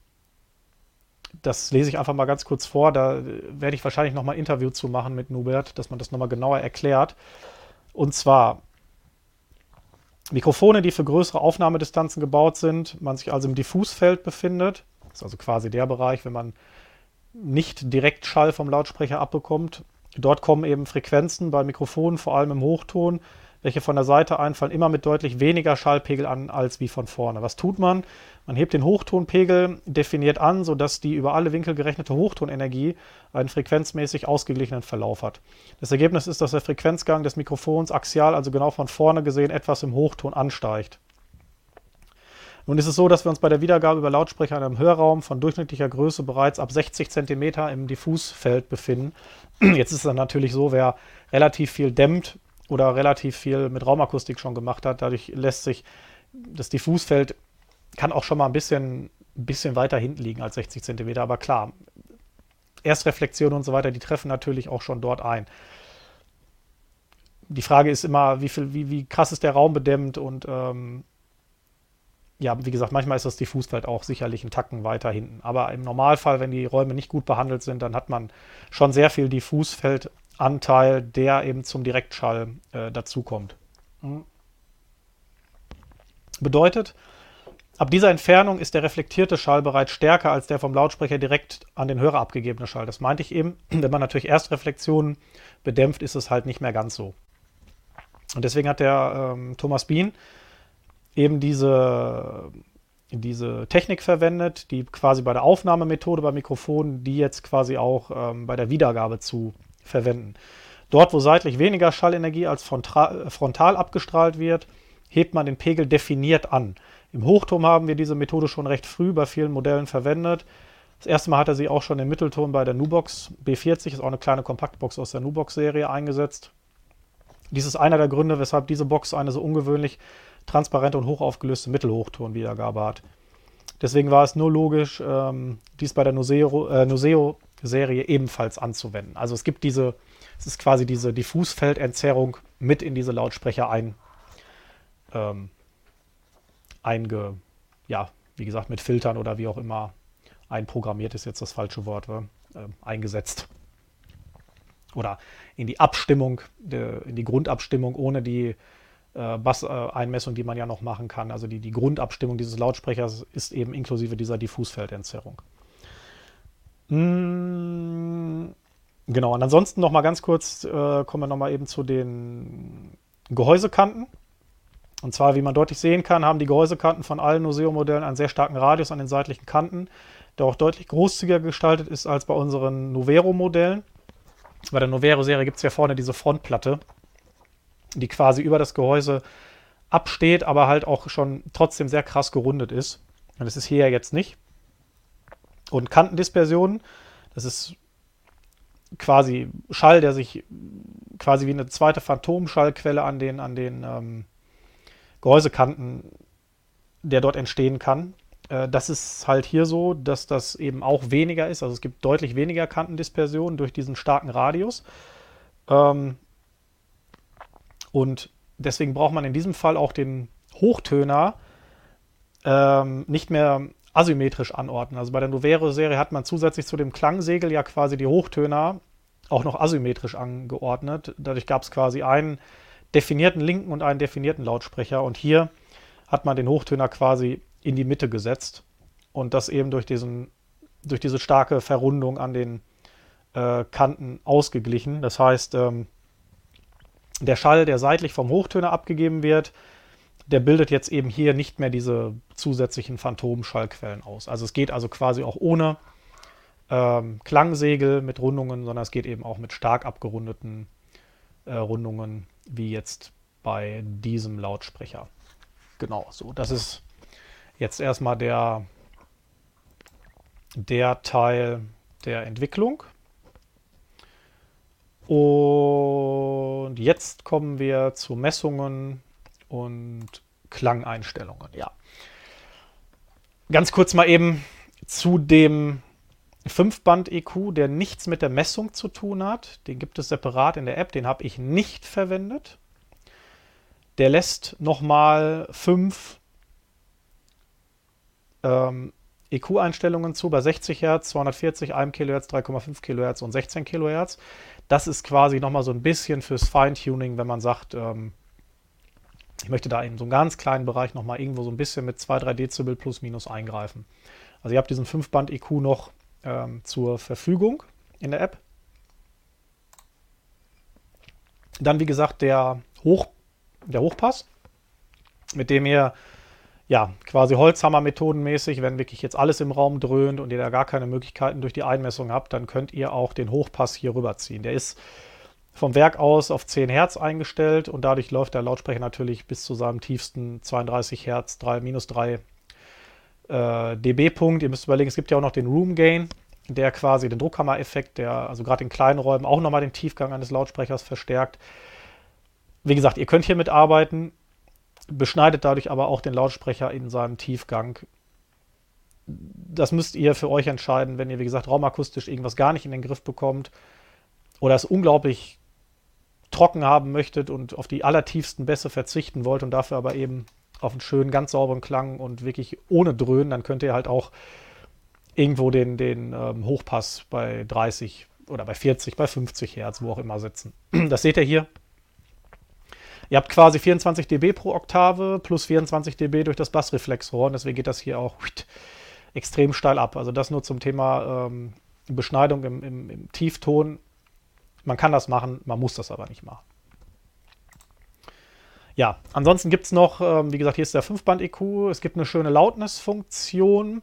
Speaker 1: Das lese ich einfach mal ganz kurz vor. Da werde ich wahrscheinlich nochmal ein Interview zu machen mit Nubert, dass man das nochmal genauer erklärt. Und zwar Mikrofone, die für größere Aufnahmedistanzen gebaut sind, man sich also im Diffusfeld befindet. Das ist also quasi der Bereich, wenn man nicht direkt Schall vom Lautsprecher abbekommt. Dort kommen eben Frequenzen bei Mikrofonen, vor allem im Hochton, welche von der Seite einfallen, immer mit deutlich weniger Schallpegel an als wie von vorne. Was tut man? Man hebt den Hochtonpegel definiert an, sodass die über alle Winkel gerechnete Hochtonenergie einen frequenzmäßig ausgeglichenen Verlauf hat. Das Ergebnis ist, dass der Frequenzgang des Mikrofons axial, also genau von vorne gesehen, etwas im Hochton ansteigt. Nun ist es so, dass wir uns bei der Wiedergabe über Lautsprecher in einem Hörraum von durchschnittlicher Größe bereits ab sechzig Zentimeter im Diffusfeld befinden. Jetzt ist es dann natürlich so, wer relativ viel dämmt oder relativ viel mit Raumakustik schon gemacht hat, dadurch lässt sich das Diffusfeld, kann auch schon mal ein bisschen, ein bisschen weiter hinten liegen als sechzig Zentimeter, aber klar, Erstreflexion und so weiter, die treffen natürlich auch schon dort ein. Die Frage ist immer, wie, viel, wie, wie krass ist der Raum bedämmt und ähm, ja, wie gesagt, manchmal ist das Diffusfeld auch sicherlich einen Tacken weiter hinten. Aber im Normalfall, wenn die Räume nicht gut behandelt sind, dann hat man schon sehr viel Diffusfeldanteil, der eben zum Direktschall äh, dazukommt. Mhm. Bedeutet, ab dieser Entfernung ist der reflektierte Schall bereits stärker als der vom Lautsprecher direkt an den Hörer abgegebene Schall. Das meinte ich eben, wenn man natürlich Erstreflexionen bedämpft, ist es halt nicht mehr ganz so. Und deswegen hat der ähm, Thomas Bien eben diese, diese Technik verwendet, die quasi bei der Aufnahmemethode bei Mikrofonen, die jetzt quasi auch ähm, bei der Wiedergabe zu verwenden. Dort, wo seitlich weniger Schallenergie als frontal, frontal abgestrahlt wird, hebt man den Pegel definiert an. Im Hochton haben wir diese Methode schon recht früh bei vielen Modellen verwendet. Das erste Mal hat er sie auch schon im Mittelton bei der Nubox B vierzig, ist auch eine kleine Kompaktbox aus der Nubox-Serie, eingesetzt. Dies ist einer der Gründe, weshalb diese Box eine so ungewöhnlich transparente und hochaufgelöste Mittelhochtonwiedergabe hat. Deswegen war es nur logisch, ähm, dies bei der Nuseo, äh, Nuseo-Serie ebenfalls anzuwenden. Also es gibt diese, es ist quasi diese Diffusfeldentzerrung mit in diese Lautsprecher ein, ähm, einge, ja, wie gesagt, mit Filtern oder wie auch immer einprogrammiert ist jetzt das falsche Wort, äh, eingesetzt. Oder in die Abstimmung, de, in die Grundabstimmung ohne die äh, Basseinmessung, die man ja noch machen kann. Also die, die Grundabstimmung dieses Lautsprechers ist eben inklusive dieser Diffusfeldentzerrung. Mm, genau, und ansonsten noch mal ganz kurz, äh, kommen wir noch mal eben zu den Gehäusekanten. Und zwar, wie man deutlich sehen kann, haben die Gehäusekanten von allen Nuseo-Modellen einen sehr starken Radius an den seitlichen Kanten, der auch deutlich großzügiger gestaltet ist als bei unseren Novero-Modellen. Bei der Novero-Serie gibt es ja vorne diese Frontplatte, die quasi über das Gehäuse absteht, aber halt auch schon trotzdem sehr krass gerundet ist. Und das ist hier ja jetzt nicht. Und Kantendispersionen, das ist quasi Schall, der sich quasi wie eine zweite Phantomschallquelle an den, an den ähm, Gehäusekanten, der dort entstehen kann. Äh, das ist halt hier so, dass das eben auch weniger ist. Also es gibt deutlich weniger Kantendispersionen durch diesen starken Radius. Ähm, und deswegen braucht man in diesem Fall auch den Hochtöner ähm, nicht mehr asymmetrisch anordnen. Also bei der Novero-Serie hat man zusätzlich zu dem Klangsegel ja quasi die Hochtöner auch noch asymmetrisch angeordnet. Dadurch gab es quasi einen definierten linken und einen definierten Lautsprecher. Und hier hat man den Hochtöner quasi in die Mitte gesetzt. Und das eben durch, diesen, durch diese starke Verrundung an den äh, Kanten ausgeglichen. Das heißt, ähm, der Schall, der seitlich vom Hochtöner abgegeben wird, der bildet jetzt eben hier nicht mehr diese zusätzlichen Phantomschallquellen aus. Also es geht also quasi auch ohne ähm, Klangsegel mit Rundungen, sondern es geht eben auch mit stark abgerundeten äh, Rundungen, wie jetzt bei diesem Lautsprecher. Genau, so. Das ist jetzt erstmal der, der Teil der Entwicklung. Und jetzt kommen wir zu Messungen und Klangeinstellungen. Ja. Ganz kurz mal eben zu dem fünf-Band-E Q, der nichts mit der Messung zu tun hat. Den gibt es separat in der App, den habe ich nicht verwendet. Der lässt nochmal fünf ähm, E Q-Einstellungen zu bei sechzig Hertz, zweihundertvierzig, ein Kilohertz, drei Komma fünf Kilohertz und sechzehn Kilohertz. Das ist quasi nochmal so ein bisschen fürs Feintuning, wenn man sagt, ähm, ich möchte da in so einem ganz kleinen Bereich nochmal irgendwo so ein bisschen mit zwei, drei Dezibel plus minus eingreifen. Also ihr habt diesen fünf-Band-E Q noch ähm, zur Verfügung in der App. Dann, wie gesagt, der, Hoch, der Hochpass, mit dem ihr ja quasi Holzhammer-methodenmäßig, wenn wirklich jetzt alles im Raum dröhnt und ihr da gar keine Möglichkeiten durch die Einmessung habt, dann könnt ihr auch den Hochpass hier rüberziehen. Der ist vom Werk aus auf zehn Hertz eingestellt und dadurch läuft der Lautsprecher natürlich bis zu seinem tiefsten zweiunddreißig Hertz, drei, minus drei äh, dB-Punkt. Ihr müsst überlegen, es gibt ja auch noch den Room Gain, der quasi den Druckhammer-Effekt, der also gerade in kleinen Räumen auch nochmal den Tiefgang eines Lautsprechers verstärkt. Wie gesagt, ihr könnt hier mitarbeiten, beschneidet dadurch aber auch den Lautsprecher in seinem Tiefgang. Das müsst ihr für euch entscheiden, wenn ihr, wie gesagt, raumakustisch irgendwas gar nicht in den Griff bekommt oder es unglaublich trocken haben möchtet und auf die allertiefsten Bässe verzichten wollt und dafür aber eben auf einen schönen, ganz sauberen Klang und wirklich ohne Dröhnen, dann könnt ihr halt auch irgendwo den, den ähm, Hochpass bei dreißig oder bei vierzig, bei fünfzig Hertz, wo auch immer setzen. Das seht ihr hier. Ihr habt quasi vierundzwanzig dB pro Oktave plus vierundzwanzig dB durch das Bassreflexrohr. Und deswegen geht das hier auch extrem steil ab. Also das nur zum Thema ähm, Beschneidung im, im, im Tiefton. Man kann das machen, man muss das aber nicht machen. Ja, ansonsten gibt es noch, ähm, wie gesagt, hier ist der fünf Band E Q. Es gibt eine schöne Loudness-Funktion,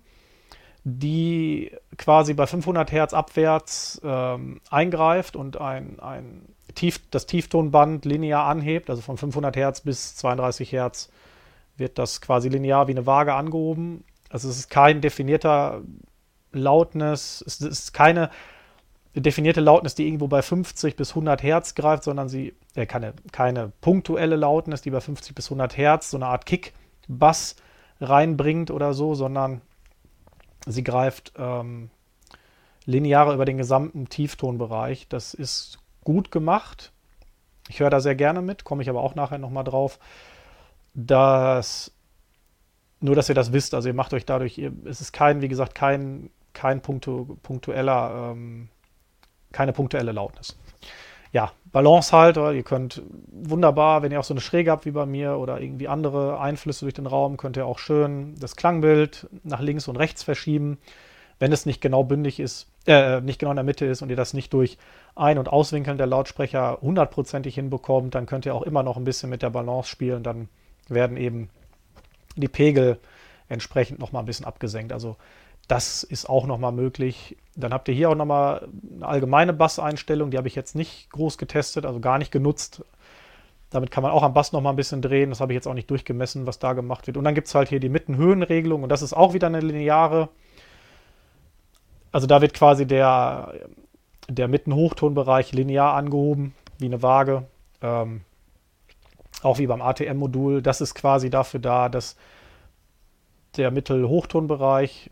Speaker 1: die quasi bei fünfhundert Hertz abwärts ähm, eingreift und ein, ein Tief, das Tieftonband linear anhebt. Also von fünfhundert Hertz bis zweiunddreißig Hertz wird das quasi linear wie eine Waage angehoben. Also es ist kein definierter Loudness, es ist keine definierte Loudness, die irgendwo bei fünfzig bis hundert Hertz greift, sondern sie, äh, keine, keine punktuelle Loudness, die bei fünfzig bis hundert Hertz so eine Art Kick-Bass reinbringt oder so, sondern sie greift ähm, linear über den gesamten Tieftonbereich. Das ist gut gemacht. Ich höre da sehr gerne mit, komme ich aber auch nachher nochmal drauf. Dass, nur, dass ihr das wisst, also ihr macht euch dadurch, ihr, es ist kein, wie gesagt, kein, kein punktu, punktueller, ähm, keine punktuelle Lautnis. Ja, Balancehalter, ihr könnt wunderbar, wenn ihr auch so eine Schräge habt wie bei mir oder irgendwie andere Einflüsse durch den Raum, könnt ihr auch schön das Klangbild nach links und rechts verschieben. Wenn es nicht genau bündig ist, äh, nicht genau in der Mitte ist und ihr das nicht durch Ein- und Auswinkeln der Lautsprecher hundertprozentig hinbekommt, dann könnt ihr auch immer noch ein bisschen mit der Balance spielen. Dann werden eben die Pegel entsprechend nochmal ein bisschen abgesenkt. Also das ist auch nochmal möglich. Dann habt ihr hier auch nochmal eine allgemeine Basseinstellung, die habe ich jetzt nicht groß getestet, also gar nicht genutzt. Damit kann man auch am Bass nochmal ein bisschen drehen. Das habe ich jetzt auch nicht durchgemessen, was da gemacht wird. Und dann gibt es halt hier die Mittenhöhenregelung und das ist auch wieder eine lineare. Also da wird quasi der, der Mittenhochtonbereich linear angehoben, wie eine Waage. Ähm, auch wie beim A T M-Modul. Das ist quasi dafür da, dass der Mittelhochtonbereich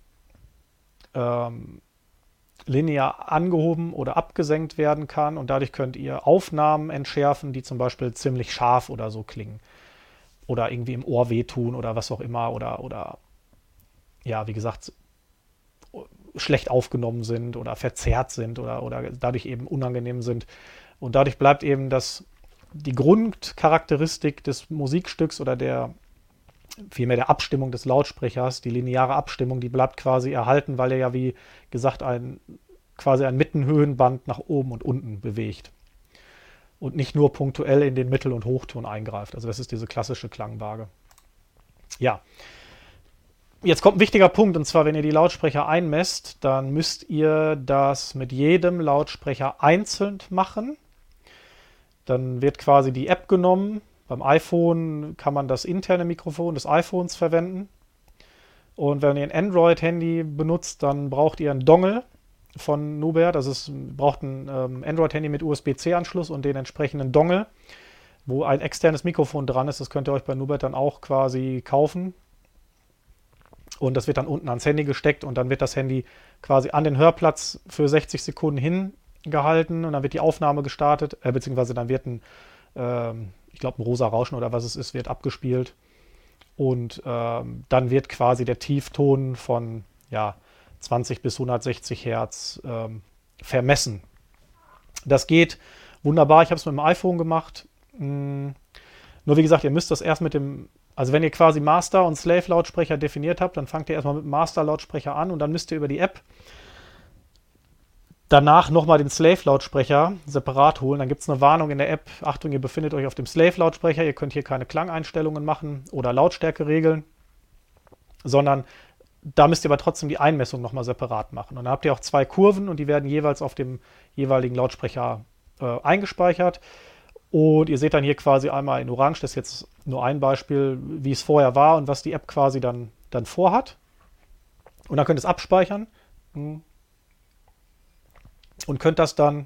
Speaker 1: ähm, linear angehoben oder abgesenkt werden kann und dadurch könnt ihr Aufnahmen entschärfen, die zum Beispiel ziemlich scharf oder so klingen oder irgendwie im Ohr wehtun oder was auch immer oder, oder ja, wie gesagt, schlecht aufgenommen sind oder verzerrt sind oder, oder dadurch eben unangenehm sind. Und dadurch bleibt eben das, die Grundcharakteristik des Musikstücks oder der vielmehr der Abstimmung des Lautsprechers, die lineare Abstimmung, die bleibt quasi erhalten, weil er ja wie gesagt ein quasi ein Mittenhöhenband nach oben und unten bewegt und nicht nur punktuell in den Mittel- und Hochton eingreift. Also das ist diese klassische Klangwaage. Ja, jetzt kommt ein wichtiger Punkt, und zwar, wenn ihr die Lautsprecher einmesst, dann müsst ihr das mit jedem Lautsprecher einzeln machen. Dann wird quasi die App genommen. Beim iPhone kann man das interne Mikrofon des iPhones verwenden. Und wenn ihr ein Android-Handy benutzt, dann braucht ihr einen Dongle von Nubert. Also es braucht ein ähm, Android-Handy mit U S B C-Anschluss und den entsprechenden Dongle, wo ein externes Mikrofon dran ist. Das könnt ihr euch bei Nubert dann auch quasi kaufen. Und das wird dann unten ans Handy gesteckt und dann wird das Handy quasi an den Hörplatz für sechzig Sekunden hingehalten und dann wird die Aufnahme gestartet, äh, beziehungsweise dann wird ein, ähm, ich glaube, ein rosa Rauschen oder was es ist, wird abgespielt. Und ähm, dann wird quasi der Tiefton von ja, zwanzig bis hundertsechzig Hertz ähm, vermessen. Das geht wunderbar. Ich habe es mit dem iPhone gemacht. Hm. Nur wie gesagt, ihr müsst das erst mit dem, also wenn ihr quasi Master- und Slave-Lautsprecher definiert habt, dann fangt ihr erstmal mit dem Master-Lautsprecher an und dann müsst ihr über die App danach nochmal den Slave-Lautsprecher separat holen. Dann gibt es eine Warnung in der App. Achtung, ihr befindet euch auf dem Slave-Lautsprecher. Ihr könnt hier keine Klangeinstellungen machen oder Lautstärke regeln, sondern da müsst ihr aber trotzdem die Einmessung nochmal separat machen. Und dann habt ihr auch zwei Kurven und die werden jeweils auf dem jeweiligen Lautsprecher äh, eingespeichert. Und ihr seht dann hier quasi einmal in Orange, das ist jetzt nur ein Beispiel, wie es vorher war und was die App quasi dann, dann vorhat. Und dann könnt ihr es abspeichern. Und könnt das dann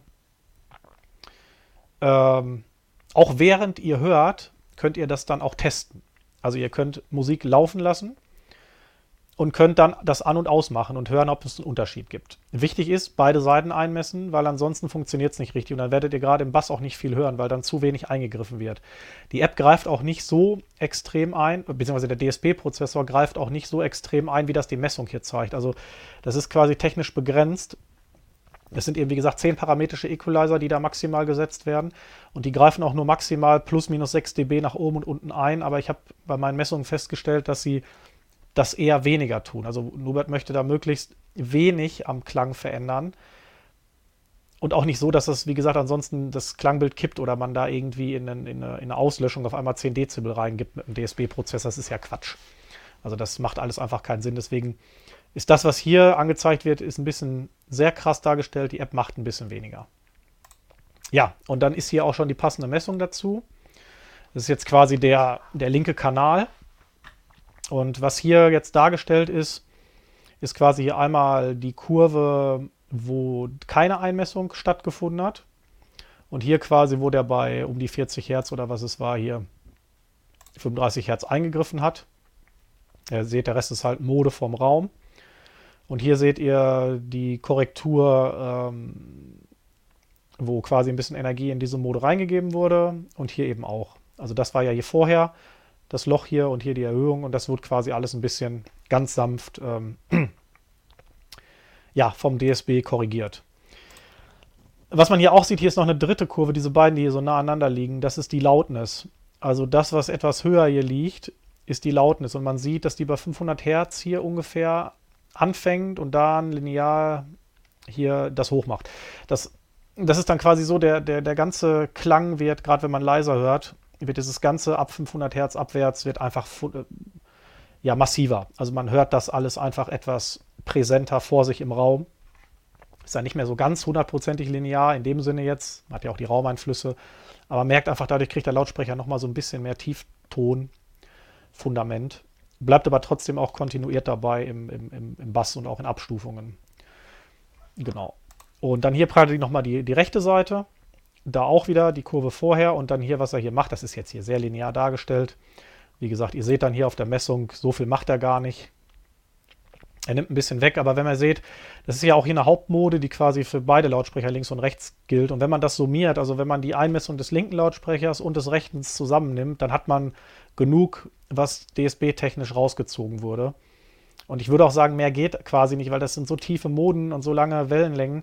Speaker 1: ähm, auch während ihr hört, könnt ihr das dann auch testen. Also ihr könnt Musik laufen lassen und könnt dann das an- und ausmachen und hören, ob es einen Unterschied gibt. Wichtig ist, beide Seiten einmessen, weil ansonsten funktioniert es nicht richtig und dann werdet ihr gerade im Bass auch nicht viel hören, weil dann zu wenig eingegriffen wird. Die App greift auch nicht so extrem ein, beziehungsweise der D S P-Prozessor greift auch nicht so extrem ein, wie das die Messung hier zeigt. Also das ist quasi technisch begrenzt. Es sind eben, wie gesagt, zehn parametrische Equalizer, die da maximal gesetzt werden. Und die greifen auch nur maximal plus minus sechs dB nach oben und unten ein. Aber ich habe bei meinen Messungen festgestellt, dass sie das eher weniger tun. Also Nubert möchte da möglichst wenig am Klang verändern. Und auch nicht so, dass das, wie gesagt, ansonsten das Klangbild kippt oder man da irgendwie in, in, in, eine, in eine Auslöschung auf einmal zehn Dezibel reingibt mit einem D S B-Prozessor. Das ist ja Quatsch. Also das macht alles einfach keinen Sinn. Deswegen ist das, was hier angezeigt wird, ist ein bisschen sehr krass dargestellt. Die App macht ein bisschen weniger. Ja, und dann ist hier auch schon die passende Messung dazu. Das ist jetzt quasi der, der linke Kanal. Und was hier jetzt dargestellt ist, ist quasi hier einmal die Kurve, wo keine Einmessung stattgefunden hat. Und hier quasi, wo der bei um die vierzig Hertz oder was es war, hier fünfunddreißig Hertz eingegriffen hat. Ihr seht, der Rest ist halt Mode vom Raum. Und hier seht ihr die Korrektur, ähm, wo quasi ein bisschen Energie in diese Mode reingegeben wurde. Und hier eben auch. Also das war ja hier vorher, das Loch hier und hier die Erhöhung. Und das wird quasi alles ein bisschen ganz sanft ähm, ja, vom D S B korrigiert. Was man hier auch sieht, hier ist noch eine dritte Kurve, diese beiden, die hier so nah aneinander liegen, das ist die Loudness. Also das, was etwas höher hier liegt, ist die Loudness. Und man sieht, dass die bei fünfhundert Hertz hier ungefähr anfängt und dann linear hier das hochmacht. Das, das ist dann quasi so, der, der, der ganze Klang wird, gerade wenn man leiser hört, wird dieses Ganze ab fünfhundert Hertz abwärts, wird einfach ja, massiver. Also man hört das alles einfach etwas präsenter vor sich im Raum. Ist ja nicht mehr so ganz hundertprozentig linear in dem Sinne jetzt. Man hat ja auch die Raumeinflüsse. Aber man merkt einfach, dadurch kriegt der Lautsprecher nochmal so ein bisschen mehr Tiefton, Fundament. Bleibt aber trotzdem auch kontinuiert dabei im, im, im Bass und auch in Abstufungen. Genau. Und dann hier prallt nochmal die, die rechte Seite. Da auch wieder die Kurve vorher und dann hier, was er hier macht. Das ist jetzt hier sehr linear dargestellt. Wie gesagt, ihr seht dann hier auf der Messung, so viel macht er gar nicht. Er nimmt ein bisschen weg, aber wenn man seht, das ist ja auch hier eine Hauptmode, die quasi für beide Lautsprecher links und rechts gilt. Und wenn man das summiert, also wenn man die Einmessung des linken Lautsprechers und des rechten zusammennimmt, dann hat man genug, was D S B-technisch rausgezogen wurde. Und ich würde auch sagen, mehr geht quasi nicht, weil das sind so tiefe Moden und so lange Wellenlängen.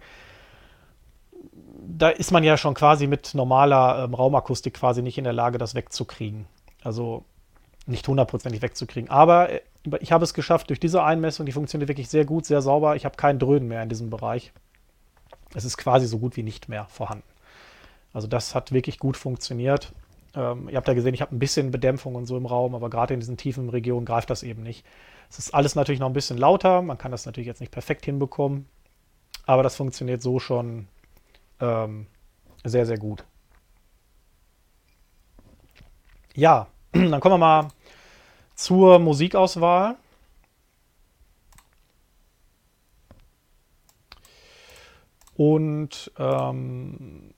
Speaker 1: Da ist man ja schon quasi mit normaler ähm, Raumakustik quasi nicht in der Lage, das wegzukriegen. Also nicht hundertprozentig wegzukriegen. Aber ich habe es geschafft durch diese Einmessung, die funktioniert wirklich sehr gut, sehr sauber. Ich habe kein Dröhnen mehr in diesem Bereich. Es ist quasi so gut wie nicht mehr vorhanden. Also das hat wirklich gut funktioniert. Ähm, ihr habt ja gesehen, ich habe ein bisschen Bedämpfung und so im Raum, aber gerade in diesen tiefen Regionen greift das eben nicht. Es ist alles natürlich noch ein bisschen lauter. Man kann das natürlich jetzt nicht perfekt hinbekommen. Aber das funktioniert so schon ähm, sehr, sehr gut. Ja, dann kommen wir mal zur Musikauswahl. Und ähm,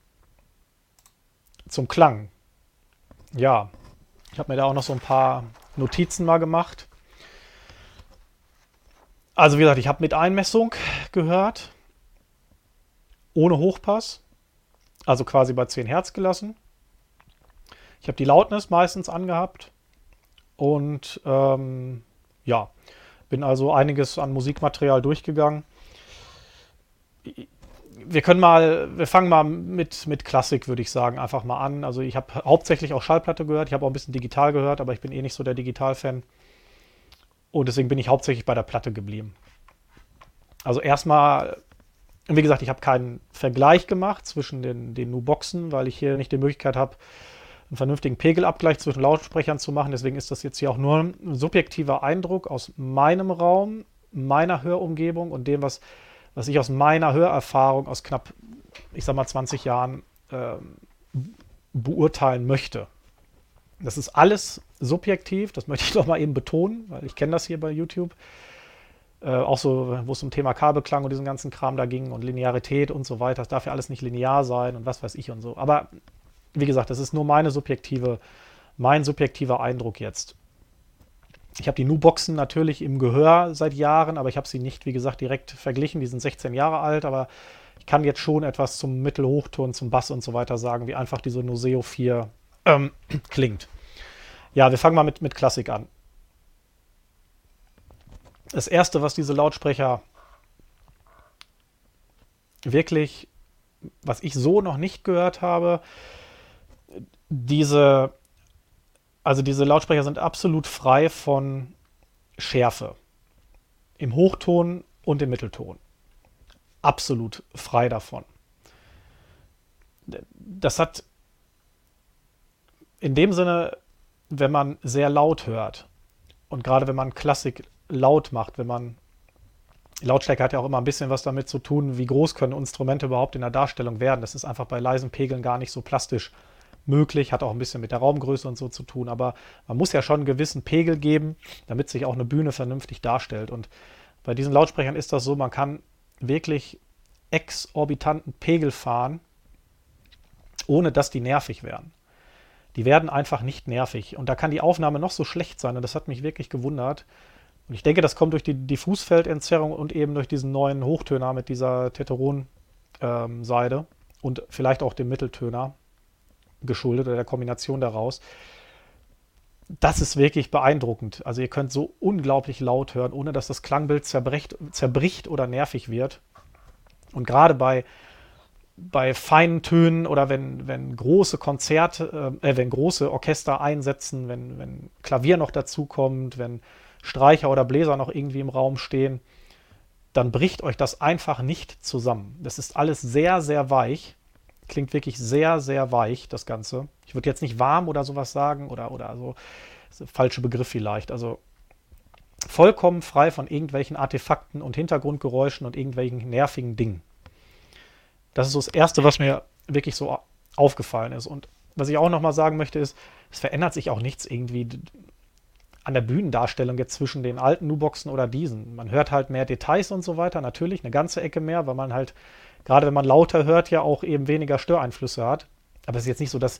Speaker 1: zum Klang. Ja, ich habe mir da auch noch so ein paar Notizen mal gemacht. Also wie gesagt, ich habe mit Einmessung gehört, ohne Hochpass, also quasi bei zehn Hertz gelassen. Ich habe die Loudness meistens angehabt und ähm, ja, bin also einiges an Musikmaterial durchgegangen. Wir können mal, wir fangen mal mit, mit Klassik, würde ich sagen, einfach mal an. Also ich habe hauptsächlich auch Schallplatte gehört, ich habe auch ein bisschen digital gehört, aber ich bin eh nicht so der Digital-Fan. Und deswegen bin ich hauptsächlich bei der Platte geblieben. Also erstmal, wie gesagt, ich habe keinen Vergleich gemacht zwischen den, den Nu-Boxen, weil ich hier nicht die Möglichkeit habe, einen vernünftigen Pegelabgleich zwischen Lautsprechern zu machen. Deswegen ist das jetzt hier auch nur ein subjektiver Eindruck aus meinem Raum, meiner Hörumgebung und dem, was, was ich aus meiner Hörerfahrung aus knapp, ich sag mal, zwanzig Jahren äh, beurteilen möchte. Das ist alles subjektiv, das möchte ich noch mal eben betonen, weil ich kenne das hier bei YouTube. Äh, auch so, wo es um Thema Kabelklang und diesen ganzen Kram da ging und Linearität und so weiter. Das darf ja alles nicht linear sein und was weiß ich und so. Aber wie gesagt, das ist nur meine subjektive, mein subjektiver Eindruck jetzt. Ich habe die Nu-Boxen natürlich im Gehör seit Jahren, aber ich habe sie nicht, wie gesagt, direkt verglichen. Die sind sechzehn Jahre alt, aber ich kann jetzt schon etwas zum Mittelhochton, zum Bass und so weiter sagen, wie einfach diese Noseo vier ähm, klingt. Ja, wir fangen mal mit, mit Klassik an. Das erste, was diese Lautsprecher wirklich, was ich so noch nicht gehört habe, diese, also diese Lautsprecher sind absolut frei von Schärfe. Im Hochton und im Mittelton. Absolut frei davon. das hat in dem Sinne, wenn man sehr laut hört und gerade wenn man Klassik laut macht, wenn man Lautstärke hat ja auch immer ein bisschen was damit zu tun, wie groß können Instrumente überhaupt in der Darstellung werden. Das ist einfach bei leisen Pegeln gar nicht so plastisch möglich, hat auch ein bisschen mit der Raumgröße und so zu tun, aber man muss ja schon einen gewissen Pegel geben, damit sich auch eine Bühne vernünftig darstellt. Und bei diesen Lautsprechern ist das so, man kann wirklich exorbitanten Pegel fahren, ohne dass die nervig werden. Die werden einfach nicht nervig. Und da kann die Aufnahme noch so schlecht sein. Und das hat mich wirklich gewundert. Und ich denke, das kommt durch die Diffusfeldentzerrung und eben durch diesen neuen Hochtöner mit dieser Tetheron-Seide ähm, und vielleicht auch dem Mitteltöner geschuldet oder der Kombination daraus. Das ist wirklich beeindruckend. Also ihr könnt so unglaublich laut hören, ohne dass das Klangbild zerbricht, zerbricht oder nervig wird. Und gerade bei bei feinen Tönen oder wenn, wenn große Konzerte, äh, wenn große Orchester einsetzen, wenn, wenn Klavier noch dazukommt, wenn Streicher oder Bläser noch irgendwie im Raum stehen, dann bricht euch das einfach nicht zusammen. Das ist alles sehr, sehr weich. Klingt wirklich sehr, sehr weich, das Ganze. Ich würde jetzt nicht warm oder sowas sagen oder, oder so. Das ist ein falscher Begriff vielleicht. Also vollkommen frei von irgendwelchen Artefakten und Hintergrundgeräuschen und irgendwelchen nervigen Dingen. Das ist so das Erste, was mir wirklich so aufgefallen ist. Und was ich auch nochmal sagen möchte, ist, es verändert sich auch nichts irgendwie an der Bühnendarstellung jetzt zwischen den alten Nu-Boxen oder diesen. Man hört halt mehr Details und so weiter, natürlich, eine ganze Ecke mehr, weil man halt, gerade wenn man lauter hört, ja auch eben weniger Störeinflüsse hat. Aber es ist jetzt nicht so, dass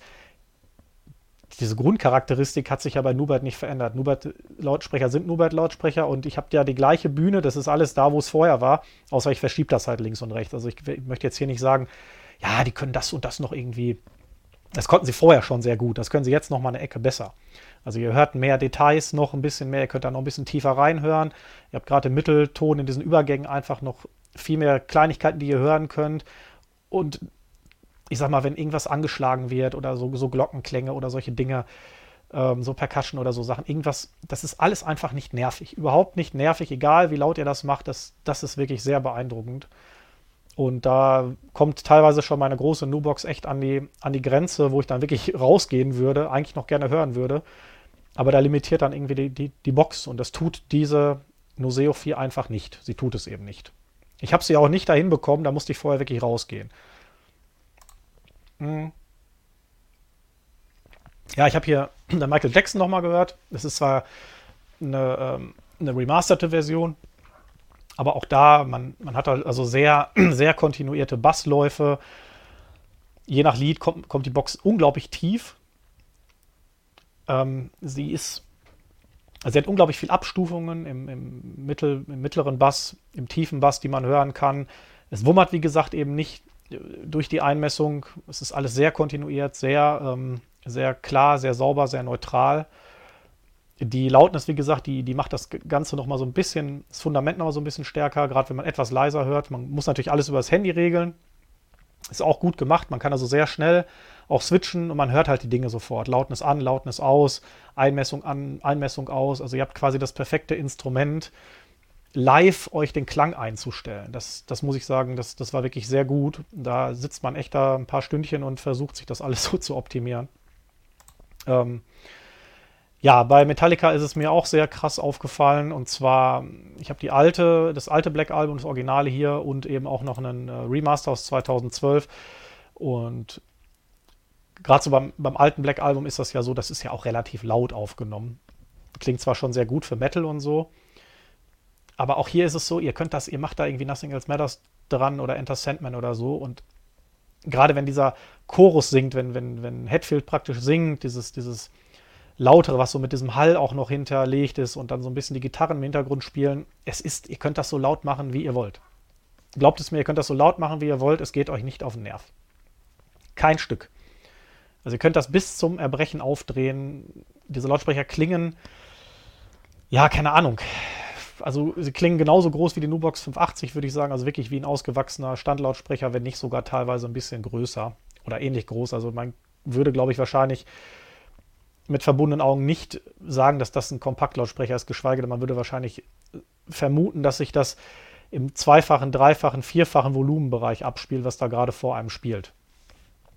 Speaker 1: diese Grundcharakteristik hat sich ja bei Nubert nicht verändert. Nubert-Lautsprecher sind Nubert-Lautsprecher und ich habe ja die gleiche Bühne, das ist alles da, wo es vorher war, außer ich verschiebe das halt links und rechts. Also ich, ich möchte jetzt hier nicht sagen, ja, die können das und das noch irgendwie, das konnten sie vorher schon sehr gut, das können sie jetzt noch mal eine Ecke besser. Also ihr hört mehr Details noch ein bisschen mehr, ihr könnt da noch ein bisschen tiefer reinhören. Ihr habt gerade im Mittelton in diesen Übergängen einfach noch viel mehr Kleinigkeiten, die ihr hören könnt. Und ich sag mal, wenn irgendwas angeschlagen wird oder so, so Glockenklänge oder solche Dinge, ähm, so Percussion oder so Sachen, irgendwas, das ist alles einfach nicht nervig. Überhaupt nicht nervig, egal wie laut ihr das macht, das, das ist wirklich sehr beeindruckend. Und da kommt teilweise schon meine große Nu-Box echt an die, an die Grenze, wo ich dann wirklich rausgehen würde, eigentlich noch gerne hören würde. Aber da limitiert dann irgendwie die, die, die Box und das tut diese Nuseo vier einfach nicht. Sie tut es eben nicht. Ich habe sie auch nicht dahin bekommen, da musste ich vorher wirklich rausgehen. Ja, ich habe hier der Michael Jackson nochmal gehört. Das ist zwar eine, ähm, eine remasterte Version, aber auch da, man, man hat also sehr, sehr kontinuierte Bassläufe. Je nach Lied kommt, kommt die Box unglaublich tief. Ähm, sie ist, also sie hat unglaublich viel Abstufungen im, im, Mittel, im mittleren Bass, im tiefen Bass, die man hören kann. Es wummert, wie gesagt, eben nicht durch die Einmessung. Es ist alles sehr kontinuiert, sehr, ähm, sehr klar, sehr sauber, sehr neutral. Die Lautness, wie gesagt, die, die macht das Ganze nochmal so ein bisschen, das Fundament nochmal so ein bisschen stärker, gerade wenn man etwas leiser hört. Man muss natürlich alles über das Handy regeln. Ist auch gut gemacht. Man kann also sehr schnell auch switchen und man hört halt die Dinge sofort. Lautness an, Lautness aus, Einmessung an, Einmessung aus. Also ihr habt quasi das perfekte Instrument, live euch den Klang einzustellen. Das, das muss ich sagen, das, das war wirklich sehr gut. Da sitzt man echt da ein paar Stündchen und versucht sich das alles so zu optimieren. Ähm, ja, bei Metallica ist es mir auch sehr krass aufgefallen. Und zwar, ich habe die alte, das alte Black Album, das Originale hier und eben auch noch einen äh, Remaster aus zweitausendzwölf. Und gerade so beim, beim alten Black Album ist das ja so, das ist ja auch relativ laut aufgenommen. Klingt zwar schon sehr gut für Metal und so, aber auch hier ist es so, ihr könnt das, ihr macht da irgendwie Nothing Else Matters dran oder Enter Sandman oder so und gerade wenn dieser Chorus singt, wenn, wenn, wenn Hetfield praktisch singt, dieses, dieses Lautere, was so mit diesem Hall auch noch hinterlegt ist und dann so ein bisschen die Gitarren im Hintergrund spielen, es ist, ihr könnt das so laut machen, wie ihr wollt. Glaubt es mir, ihr könnt das so laut machen, wie ihr wollt, es geht euch nicht auf den Nerv. Kein Stück. Also ihr könnt das bis zum Erbrechen aufdrehen. Diese Lautsprecher klingen, ja, keine Ahnung. Also sie klingen genauso groß wie die Nu-Box fünfhundertachtzig, würde ich sagen. Also wirklich wie ein ausgewachsener Standlautsprecher, wenn nicht sogar teilweise ein bisschen größer oder ähnlich groß. Also man würde, glaube ich, wahrscheinlich mit verbundenen Augen nicht sagen, dass das ein Kompaktlautsprecher ist, geschweige denn man würde wahrscheinlich vermuten, dass sich das im zweifachen, dreifachen, vierfachen Volumenbereich abspielt, was da gerade vor einem spielt.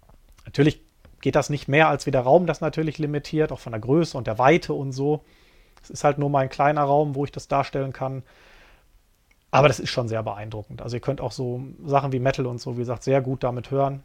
Speaker 1: Natürlich geht das nicht mehr, als wie der Raum das natürlich limitiert, auch von der Größe und der Weite und so. Es ist halt nur mal ein kleiner Raum, wo ich das darstellen kann. Aber das ist schon sehr beeindruckend. Also ihr könnt auch so Sachen wie Metal und so, wie gesagt, sehr gut damit hören.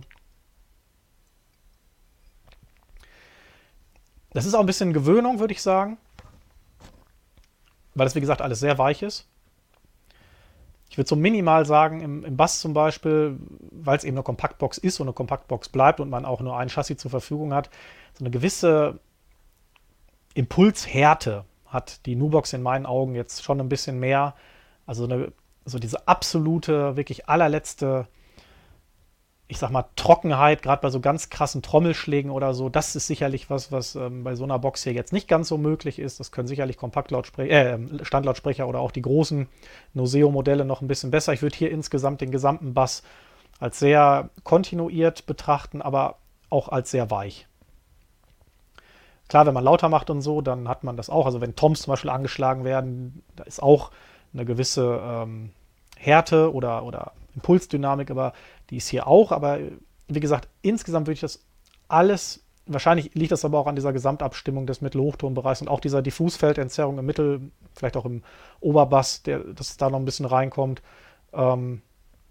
Speaker 1: Das ist auch ein bisschen Gewöhnung, würde ich sagen. Weil das, wie gesagt, alles sehr weich ist. Ich würde so minimal sagen, im, im Bass zum Beispiel, weil es eben eine Kompaktbox ist und eine Kompaktbox bleibt und man auch nur ein Chassis zur Verfügung hat, so eine gewisse Impulshärte hat die Nubox in meinen Augen jetzt schon ein bisschen mehr. Also eine, so diese absolute, wirklich allerletzte, ich sag mal, Trockenheit, gerade bei so ganz krassen Trommelschlägen oder so, das ist sicherlich was, was ähm, bei so einer Box hier jetzt nicht ganz so möglich ist. Das können sicherlich Kompaktlautsprecher, äh, Standlautsprecher oder auch die großen Noseo-Modelle noch ein bisschen besser. Ich würde hier insgesamt den gesamten Bass als sehr kontinuiert betrachten, aber auch als sehr weich. Klar, wenn man lauter macht und so, dann hat man das auch. Also wenn Toms zum Beispiel angeschlagen werden, da ist auch eine gewisse ähm, Härte oder, oder Impulsdynamik, aber die ist hier auch. Aber wie gesagt, insgesamt würde ich das alles, wahrscheinlich liegt das aber auch an dieser Gesamtabstimmung des Mittel-Hochtonbereichs und auch dieser Diffusfeldentzerrung im Mittel, vielleicht auch im Oberbass, der, dass es da noch ein bisschen reinkommt. Ähm,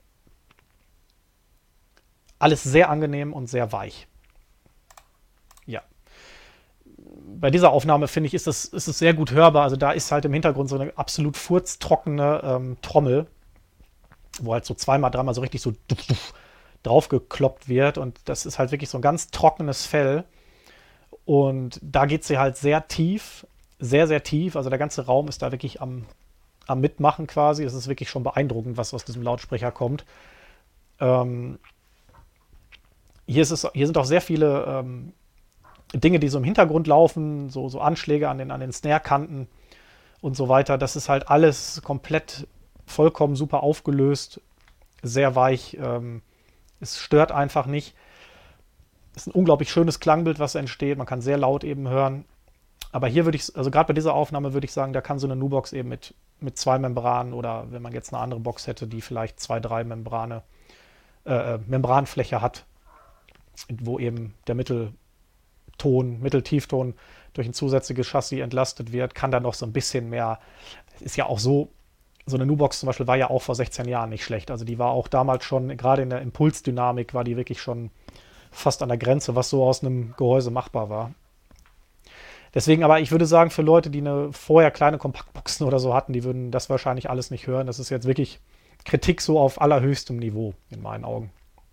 Speaker 1: alles sehr angenehm und sehr weich. Ja. Bei dieser Aufnahme, finde ich, ist es, ist es sehr gut hörbar. Also da ist halt im Hintergrund so eine absolut furztrockene ähm, Trommel, wo halt so zweimal, dreimal so richtig so draufgekloppt wird. Und das ist halt wirklich so ein ganz trockenes Fell. Und da geht sie halt sehr tief, sehr, sehr tief. Also der ganze Raum ist da wirklich am, am Mitmachen quasi. Es ist wirklich schon beeindruckend, was aus diesem Lautsprecher kommt. Ähm, hier, ist es, hier sind auch sehr viele ähm, Dinge, die so im Hintergrund laufen, so, so Anschläge an den, an den Snare-Kanten und so weiter. Das ist halt alles komplett vollkommen super aufgelöst, sehr weich. Ähm, es stört einfach nicht. Es ist ein unglaublich schönes Klangbild, was entsteht. Man kann sehr laut eben hören. Aber hier würde ich, also gerade bei dieser Aufnahme würde ich sagen, da kann so eine Nubox eben mit, mit zwei Membranen oder wenn man jetzt eine andere Box hätte, die vielleicht zwei, drei Membrane, äh, Membranfläche hat, wo eben der Mittelton, Mitteltiefton durch ein zusätzliches Chassis entlastet wird, kann da noch so ein bisschen mehr, ist ja auch so, so eine Nubox zum Beispiel war ja auch vor sechzehn Jahren nicht schlecht. Also die war auch damals schon, gerade in der Impulsdynamik, war die wirklich schon fast an der Grenze, was so aus einem Gehäuse machbar war. Deswegen aber, ich würde sagen, für Leute, die eine vorher kleine Kompaktboxen oder so hatten, die würden das wahrscheinlich alles nicht hören. Das ist jetzt wirklich Kritik so auf allerhöchstem Niveau, in meinen Augen.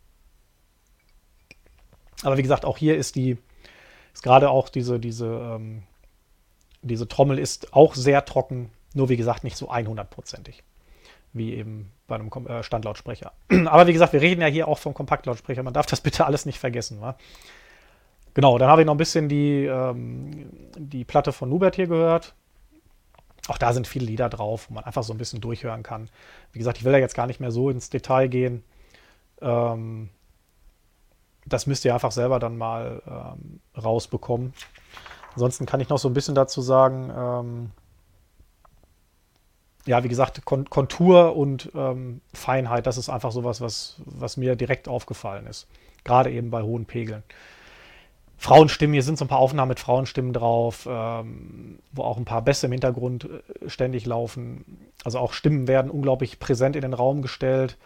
Speaker 1: Aber wie gesagt, auch hier ist die, ist gerade auch diese, diese, ähm, diese Trommel ist auch sehr trocken, nur wie gesagt nicht so hundertprozentig, wie eben bei einem äh, Standlautsprecher. Aber wie gesagt, wir reden ja hier auch vom Kompaktlautsprecher, man darf das bitte alles nicht vergessen. Wa? Genau, dann habe ich noch ein bisschen die, ähm, die Platte von Nubert hier gehört. Auch da sind viele Lieder drauf, wo man einfach so ein bisschen durchhören kann. Wie gesagt, ich will da jetzt gar nicht mehr so ins Detail gehen. Ähm, Das müsst ihr einfach selber dann mal ähm, rausbekommen. Ansonsten kann ich noch so ein bisschen dazu sagen, ähm, ja, wie gesagt, Kon- Kontur und ähm, Feinheit, das ist einfach sowas, was, was mir direkt aufgefallen ist. Gerade eben bei hohen Pegeln. Frauenstimmen, hier sind so ein paar Aufnahmen mit Frauenstimmen drauf, ähm, wo auch ein paar Bässe im Hintergrund äh, ständig laufen. Also auch Stimmen werden unglaublich präsent in den Raum gestellt.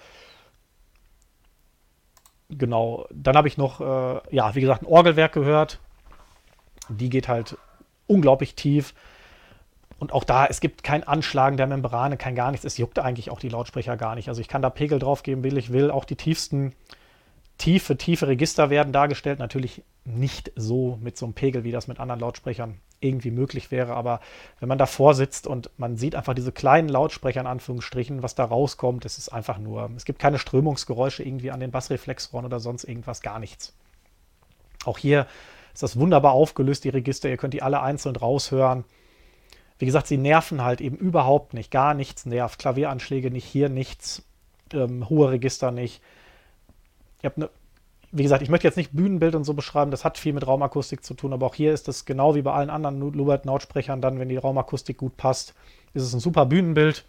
Speaker 1: Genau, dann habe ich noch, äh, ja, wie gesagt, ein Orgelwerk gehört. Die geht halt unglaublich tief. Und auch da, es gibt kein Anschlagen der Membrane, kein gar nichts. Es juckt eigentlich auch die Lautsprecher gar nicht. Also ich kann da Pegel drauf geben, will ich will. Auch die tiefsten, tiefe, tiefe Register werden dargestellt. Natürlich nicht so mit so einem Pegel, wie das mit anderen Lautsprechern irgendwie möglich wäre. Aber wenn man davor sitzt und man sieht einfach diese kleinen Lautsprecher in Anführungsstrichen, was da rauskommt, es ist einfach nur, es gibt keine Strömungsgeräusche irgendwie an den Bassreflexrohren oder sonst irgendwas, gar nichts. Auch hier ist das wunderbar aufgelöst, die Register. Ihr könnt die alle einzeln raushören. Wie gesagt, sie nerven halt eben überhaupt nicht. Gar nichts nervt. Klavieranschläge nicht, hier nichts. Ähm, hohe Register nicht. Ihr habt eine, wie gesagt, ich möchte jetzt nicht Bühnenbild und so beschreiben. Das hat viel mit Raumakustik zu tun. Aber auch hier ist es genau wie bei allen anderen Nubert-Lautsprechern dann, wenn die Raumakustik gut passt, ist es ein super Bühnenbild.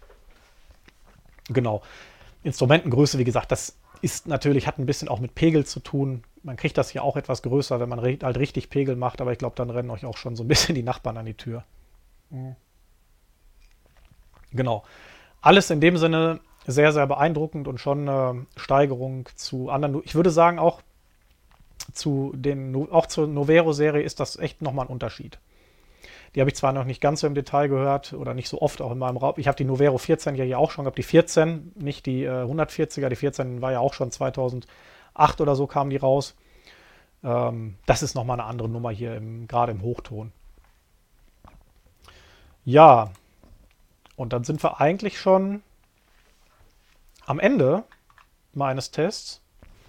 Speaker 1: Genau. Instrumentengröße, wie gesagt, das ist natürlich, hat ein bisschen auch mit Pegel zu tun. Man kriegt das hier auch etwas größer, wenn man re- halt richtig Pegel macht, aber ich glaube, dann rennen euch auch schon so ein bisschen die Nachbarn an die Tür. Mhm. Genau. Alles in dem Sinne sehr, sehr beeindruckend und schon eine Steigerung zu anderen. Ich würde sagen, auch zu den, auch zur Novero-Serie ist das echt nochmal ein Unterschied. Die habe ich zwar noch nicht ganz so im Detail gehört oder nicht so oft auch in meinem Raum. Ich habe die Novero vierzehn ja hier auch schon gehabt. Die vierzehn, nicht die äh, hundertvierziger. Die vierzehn war ja auch schon zweitausendacht oder so kam die raus. Ähm, das ist nochmal eine andere Nummer hier, im, gerade im Hochton. Ja, und dann sind wir eigentlich schon am Ende meines Tests.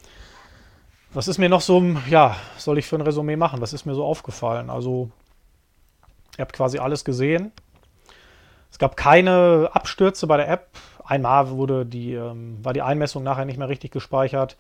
Speaker 1: Was ist mir noch so, ja, soll ich für ein Resümee machen? Was ist mir so aufgefallen? Also, ihr habt quasi alles gesehen. Es gab keine Abstürze bei der App. Einmal wurde die, ähm, war die Einmessung nachher nicht mehr richtig gespeichert.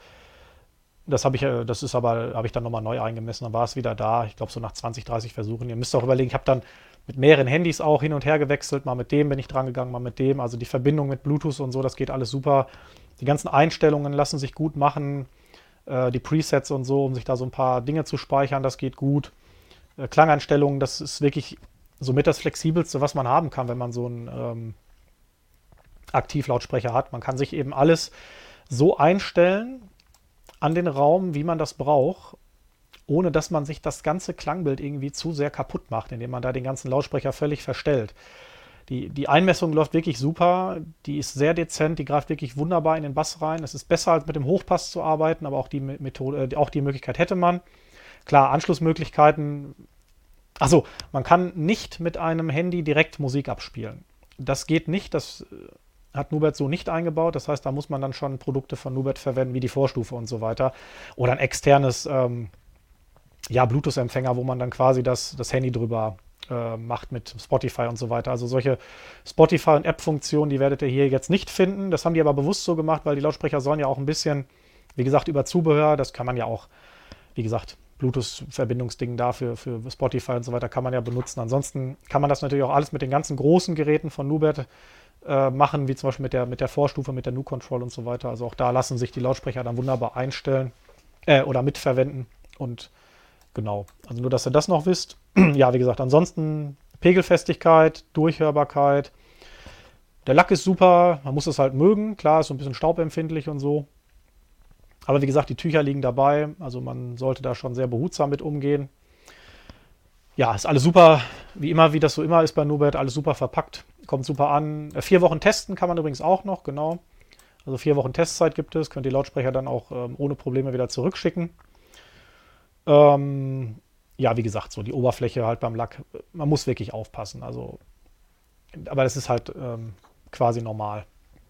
Speaker 1: Das habe ich, äh, das ist aber, habe ich dann nochmal neu eingemessen, dann war es wieder da. Ich glaube so nach zwanzig, dreißig Versuchen. Ihr müsst auch überlegen, ich habe dann mit mehreren Handys auch hin und her gewechselt. Mal mit dem bin ich dran gegangen, mal mit dem. Also die Verbindung mit Bluetooth und so, das geht alles super. Die ganzen Einstellungen lassen sich gut machen. Äh, die Presets und so, um sich da so ein paar Dinge zu speichern, das geht gut. Äh, Klangeinstellungen, das ist wirklich somit das Flexibelste, was man haben kann, wenn man so einen ähm, Aktivlautsprecher hat. Man kann sich eben alles so einstellen an den Raum, wie man das braucht, ohne dass man sich das ganze Klangbild irgendwie zu sehr kaputt macht, indem man da den ganzen Lautsprecher völlig verstellt. Die, die Einmessung läuft wirklich super, die ist sehr dezent, die greift wirklich wunderbar in den Bass rein. Es ist besser als mit dem Hochpass zu arbeiten, aber auch die, Methode, äh, auch die Möglichkeit hätte man. Klar, Anschlussmöglichkeiten. Achso, man kann nicht mit einem Handy direkt Musik abspielen. Das geht nicht, das hat Nubert so nicht eingebaut. Das heißt, da muss man dann schon Produkte von Nubert verwenden, wie die Vorstufe und so weiter. Oder ein externes ähm, ja, Bluetooth-Empfänger, wo man dann quasi das, das Handy drüber äh, macht mit Spotify und so weiter. Also solche Spotify- und App-Funktionen, die werdet ihr hier jetzt nicht finden. Das haben die aber bewusst so gemacht, weil die Lautsprecher sollen ja auch ein bisschen, wie gesagt, über Zubehör, das kann man ja auch, wie gesagt, Bluetooth-Verbindungsding dafür für Spotify und so weiter kann man ja benutzen. Ansonsten kann man das natürlich auch alles mit den ganzen großen Geräten von Nubert äh, machen, wie zum Beispiel mit der, mit der Vorstufe, mit der Nu Control und so weiter. Also auch da lassen sich die Lautsprecher dann wunderbar einstellen äh, oder mitverwenden. Und genau, also nur, dass ihr das noch wisst. Ja, wie gesagt, ansonsten Pegelfestigkeit, Durchhörbarkeit. Der Lack ist super, man muss es halt mögen. Klar, ist so ein bisschen staubempfindlich und so. Aber wie gesagt, die Tücher liegen dabei, also man sollte da schon sehr behutsam mit umgehen. Ja, ist alles super, wie immer, wie das so immer ist bei Nubert, alles super verpackt, kommt super an. Äh, vier Wochen testen kann man übrigens auch noch, genau. Also vier Wochen Testzeit gibt es, könnt die Lautsprecher dann auch ähm, ohne Probleme wieder zurückschicken. Ähm, ja, wie gesagt, so die Oberfläche halt beim Lack, man muss wirklich aufpassen. Also, aber das ist halt ähm, quasi normal.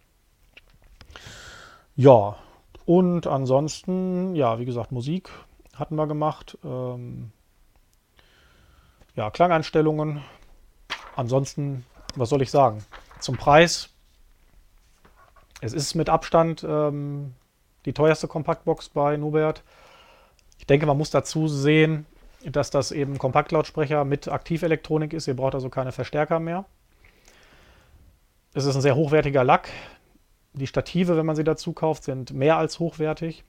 Speaker 1: Ja, und ansonsten, ja, wie gesagt, Musik hatten wir gemacht. Ähm, ja, Klangeinstellungen. Ansonsten, was soll ich sagen? Zum Preis. Es ist mit Abstand ähm, die teuerste Kompaktbox bei Nubert. Ich denke, man muss dazu sehen, dass das eben Kompaktlautsprecher mit Aktivelektronik ist. Ihr braucht also keine Verstärker mehr. Es ist ein sehr hochwertiger Lack. Die Stative, wenn man sie dazu kauft, sind mehr als hochwertig.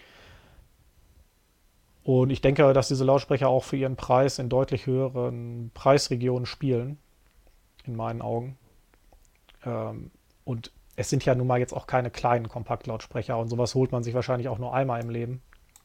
Speaker 1: Und ich denke, dass diese Lautsprecher auch für ihren Preis in deutlich höheren Preisregionen spielen, in meinen Augen. Ähm, und es sind ja nun mal jetzt auch keine kleinen Kompaktlautsprecher und sowas holt man sich wahrscheinlich auch nur einmal im Leben.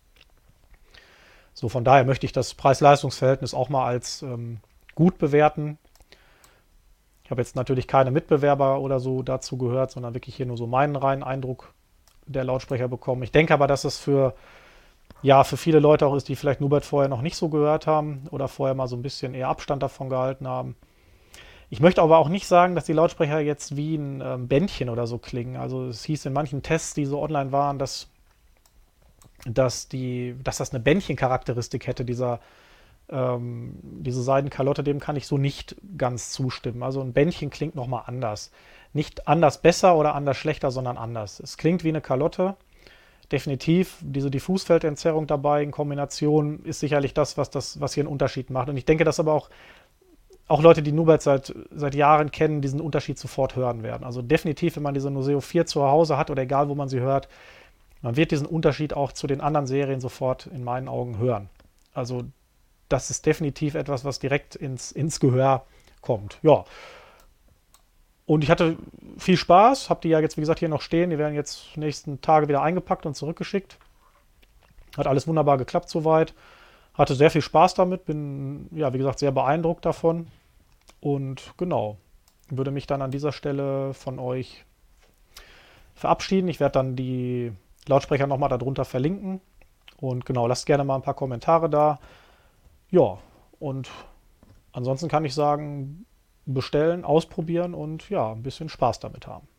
Speaker 1: So, von daher möchte ich das Preis-Leistungs-Verhältnis auch mal als ähm, gut bewerten. Ich habe jetzt natürlich keine Mitbewerber oder so dazu gehört, sondern wirklich hier nur so meinen reinen Eindruck der Lautsprecher bekommen. Ich denke aber, dass es für, ja, für viele Leute auch ist, die vielleicht Nubert vorher noch nicht so gehört haben oder vorher mal so ein bisschen eher Abstand davon gehalten haben. Ich möchte aber auch nicht sagen, dass die Lautsprecher jetzt wie ein ähm, Bändchen oder so klingen. Also es hieß in manchen Tests, die so online waren, dass, dass, die, dass das eine Bändchencharakteristik hätte, dieser Ähm, diese Seidenkalotte, dem kann ich so nicht ganz zustimmen. Also ein Bändchen klingt nochmal anders. Nicht anders besser oder anders schlechter, sondern anders. Es klingt wie eine Kalotte. Definitiv, diese Diffusfeldentzerrung dabei in Kombination ist sicherlich das, was, das, was hier einen Unterschied macht. Und ich denke, dass aber auch, auch Leute, die Nubert seit, seit Jahren kennen, diesen Unterschied sofort hören werden. Also definitiv, wenn man diese Noseo vier zu Hause hat oder egal, wo man sie hört, Man wird diesen Unterschied auch zu den anderen Serien sofort in meinen Augen hören. Also das ist definitiv etwas, was direkt ins, ins Gehör kommt. Ja, und ich hatte viel Spaß, habe die ja jetzt, wie gesagt, hier noch stehen. Die werden jetzt nächsten Tage wieder eingepackt und zurückgeschickt. Hat alles wunderbar geklappt soweit. Hatte sehr viel Spaß damit, bin, ja, wie gesagt, sehr beeindruckt davon. Und genau, würde mich dann an dieser Stelle von euch verabschieden. Ich werde dann die Lautsprecher nochmal darunter verlinken. Und genau, lasst gerne mal ein paar Kommentare da. Ja, und ansonsten kann ich sagen, bestellen, ausprobieren und ja, ein bisschen Spaß damit haben.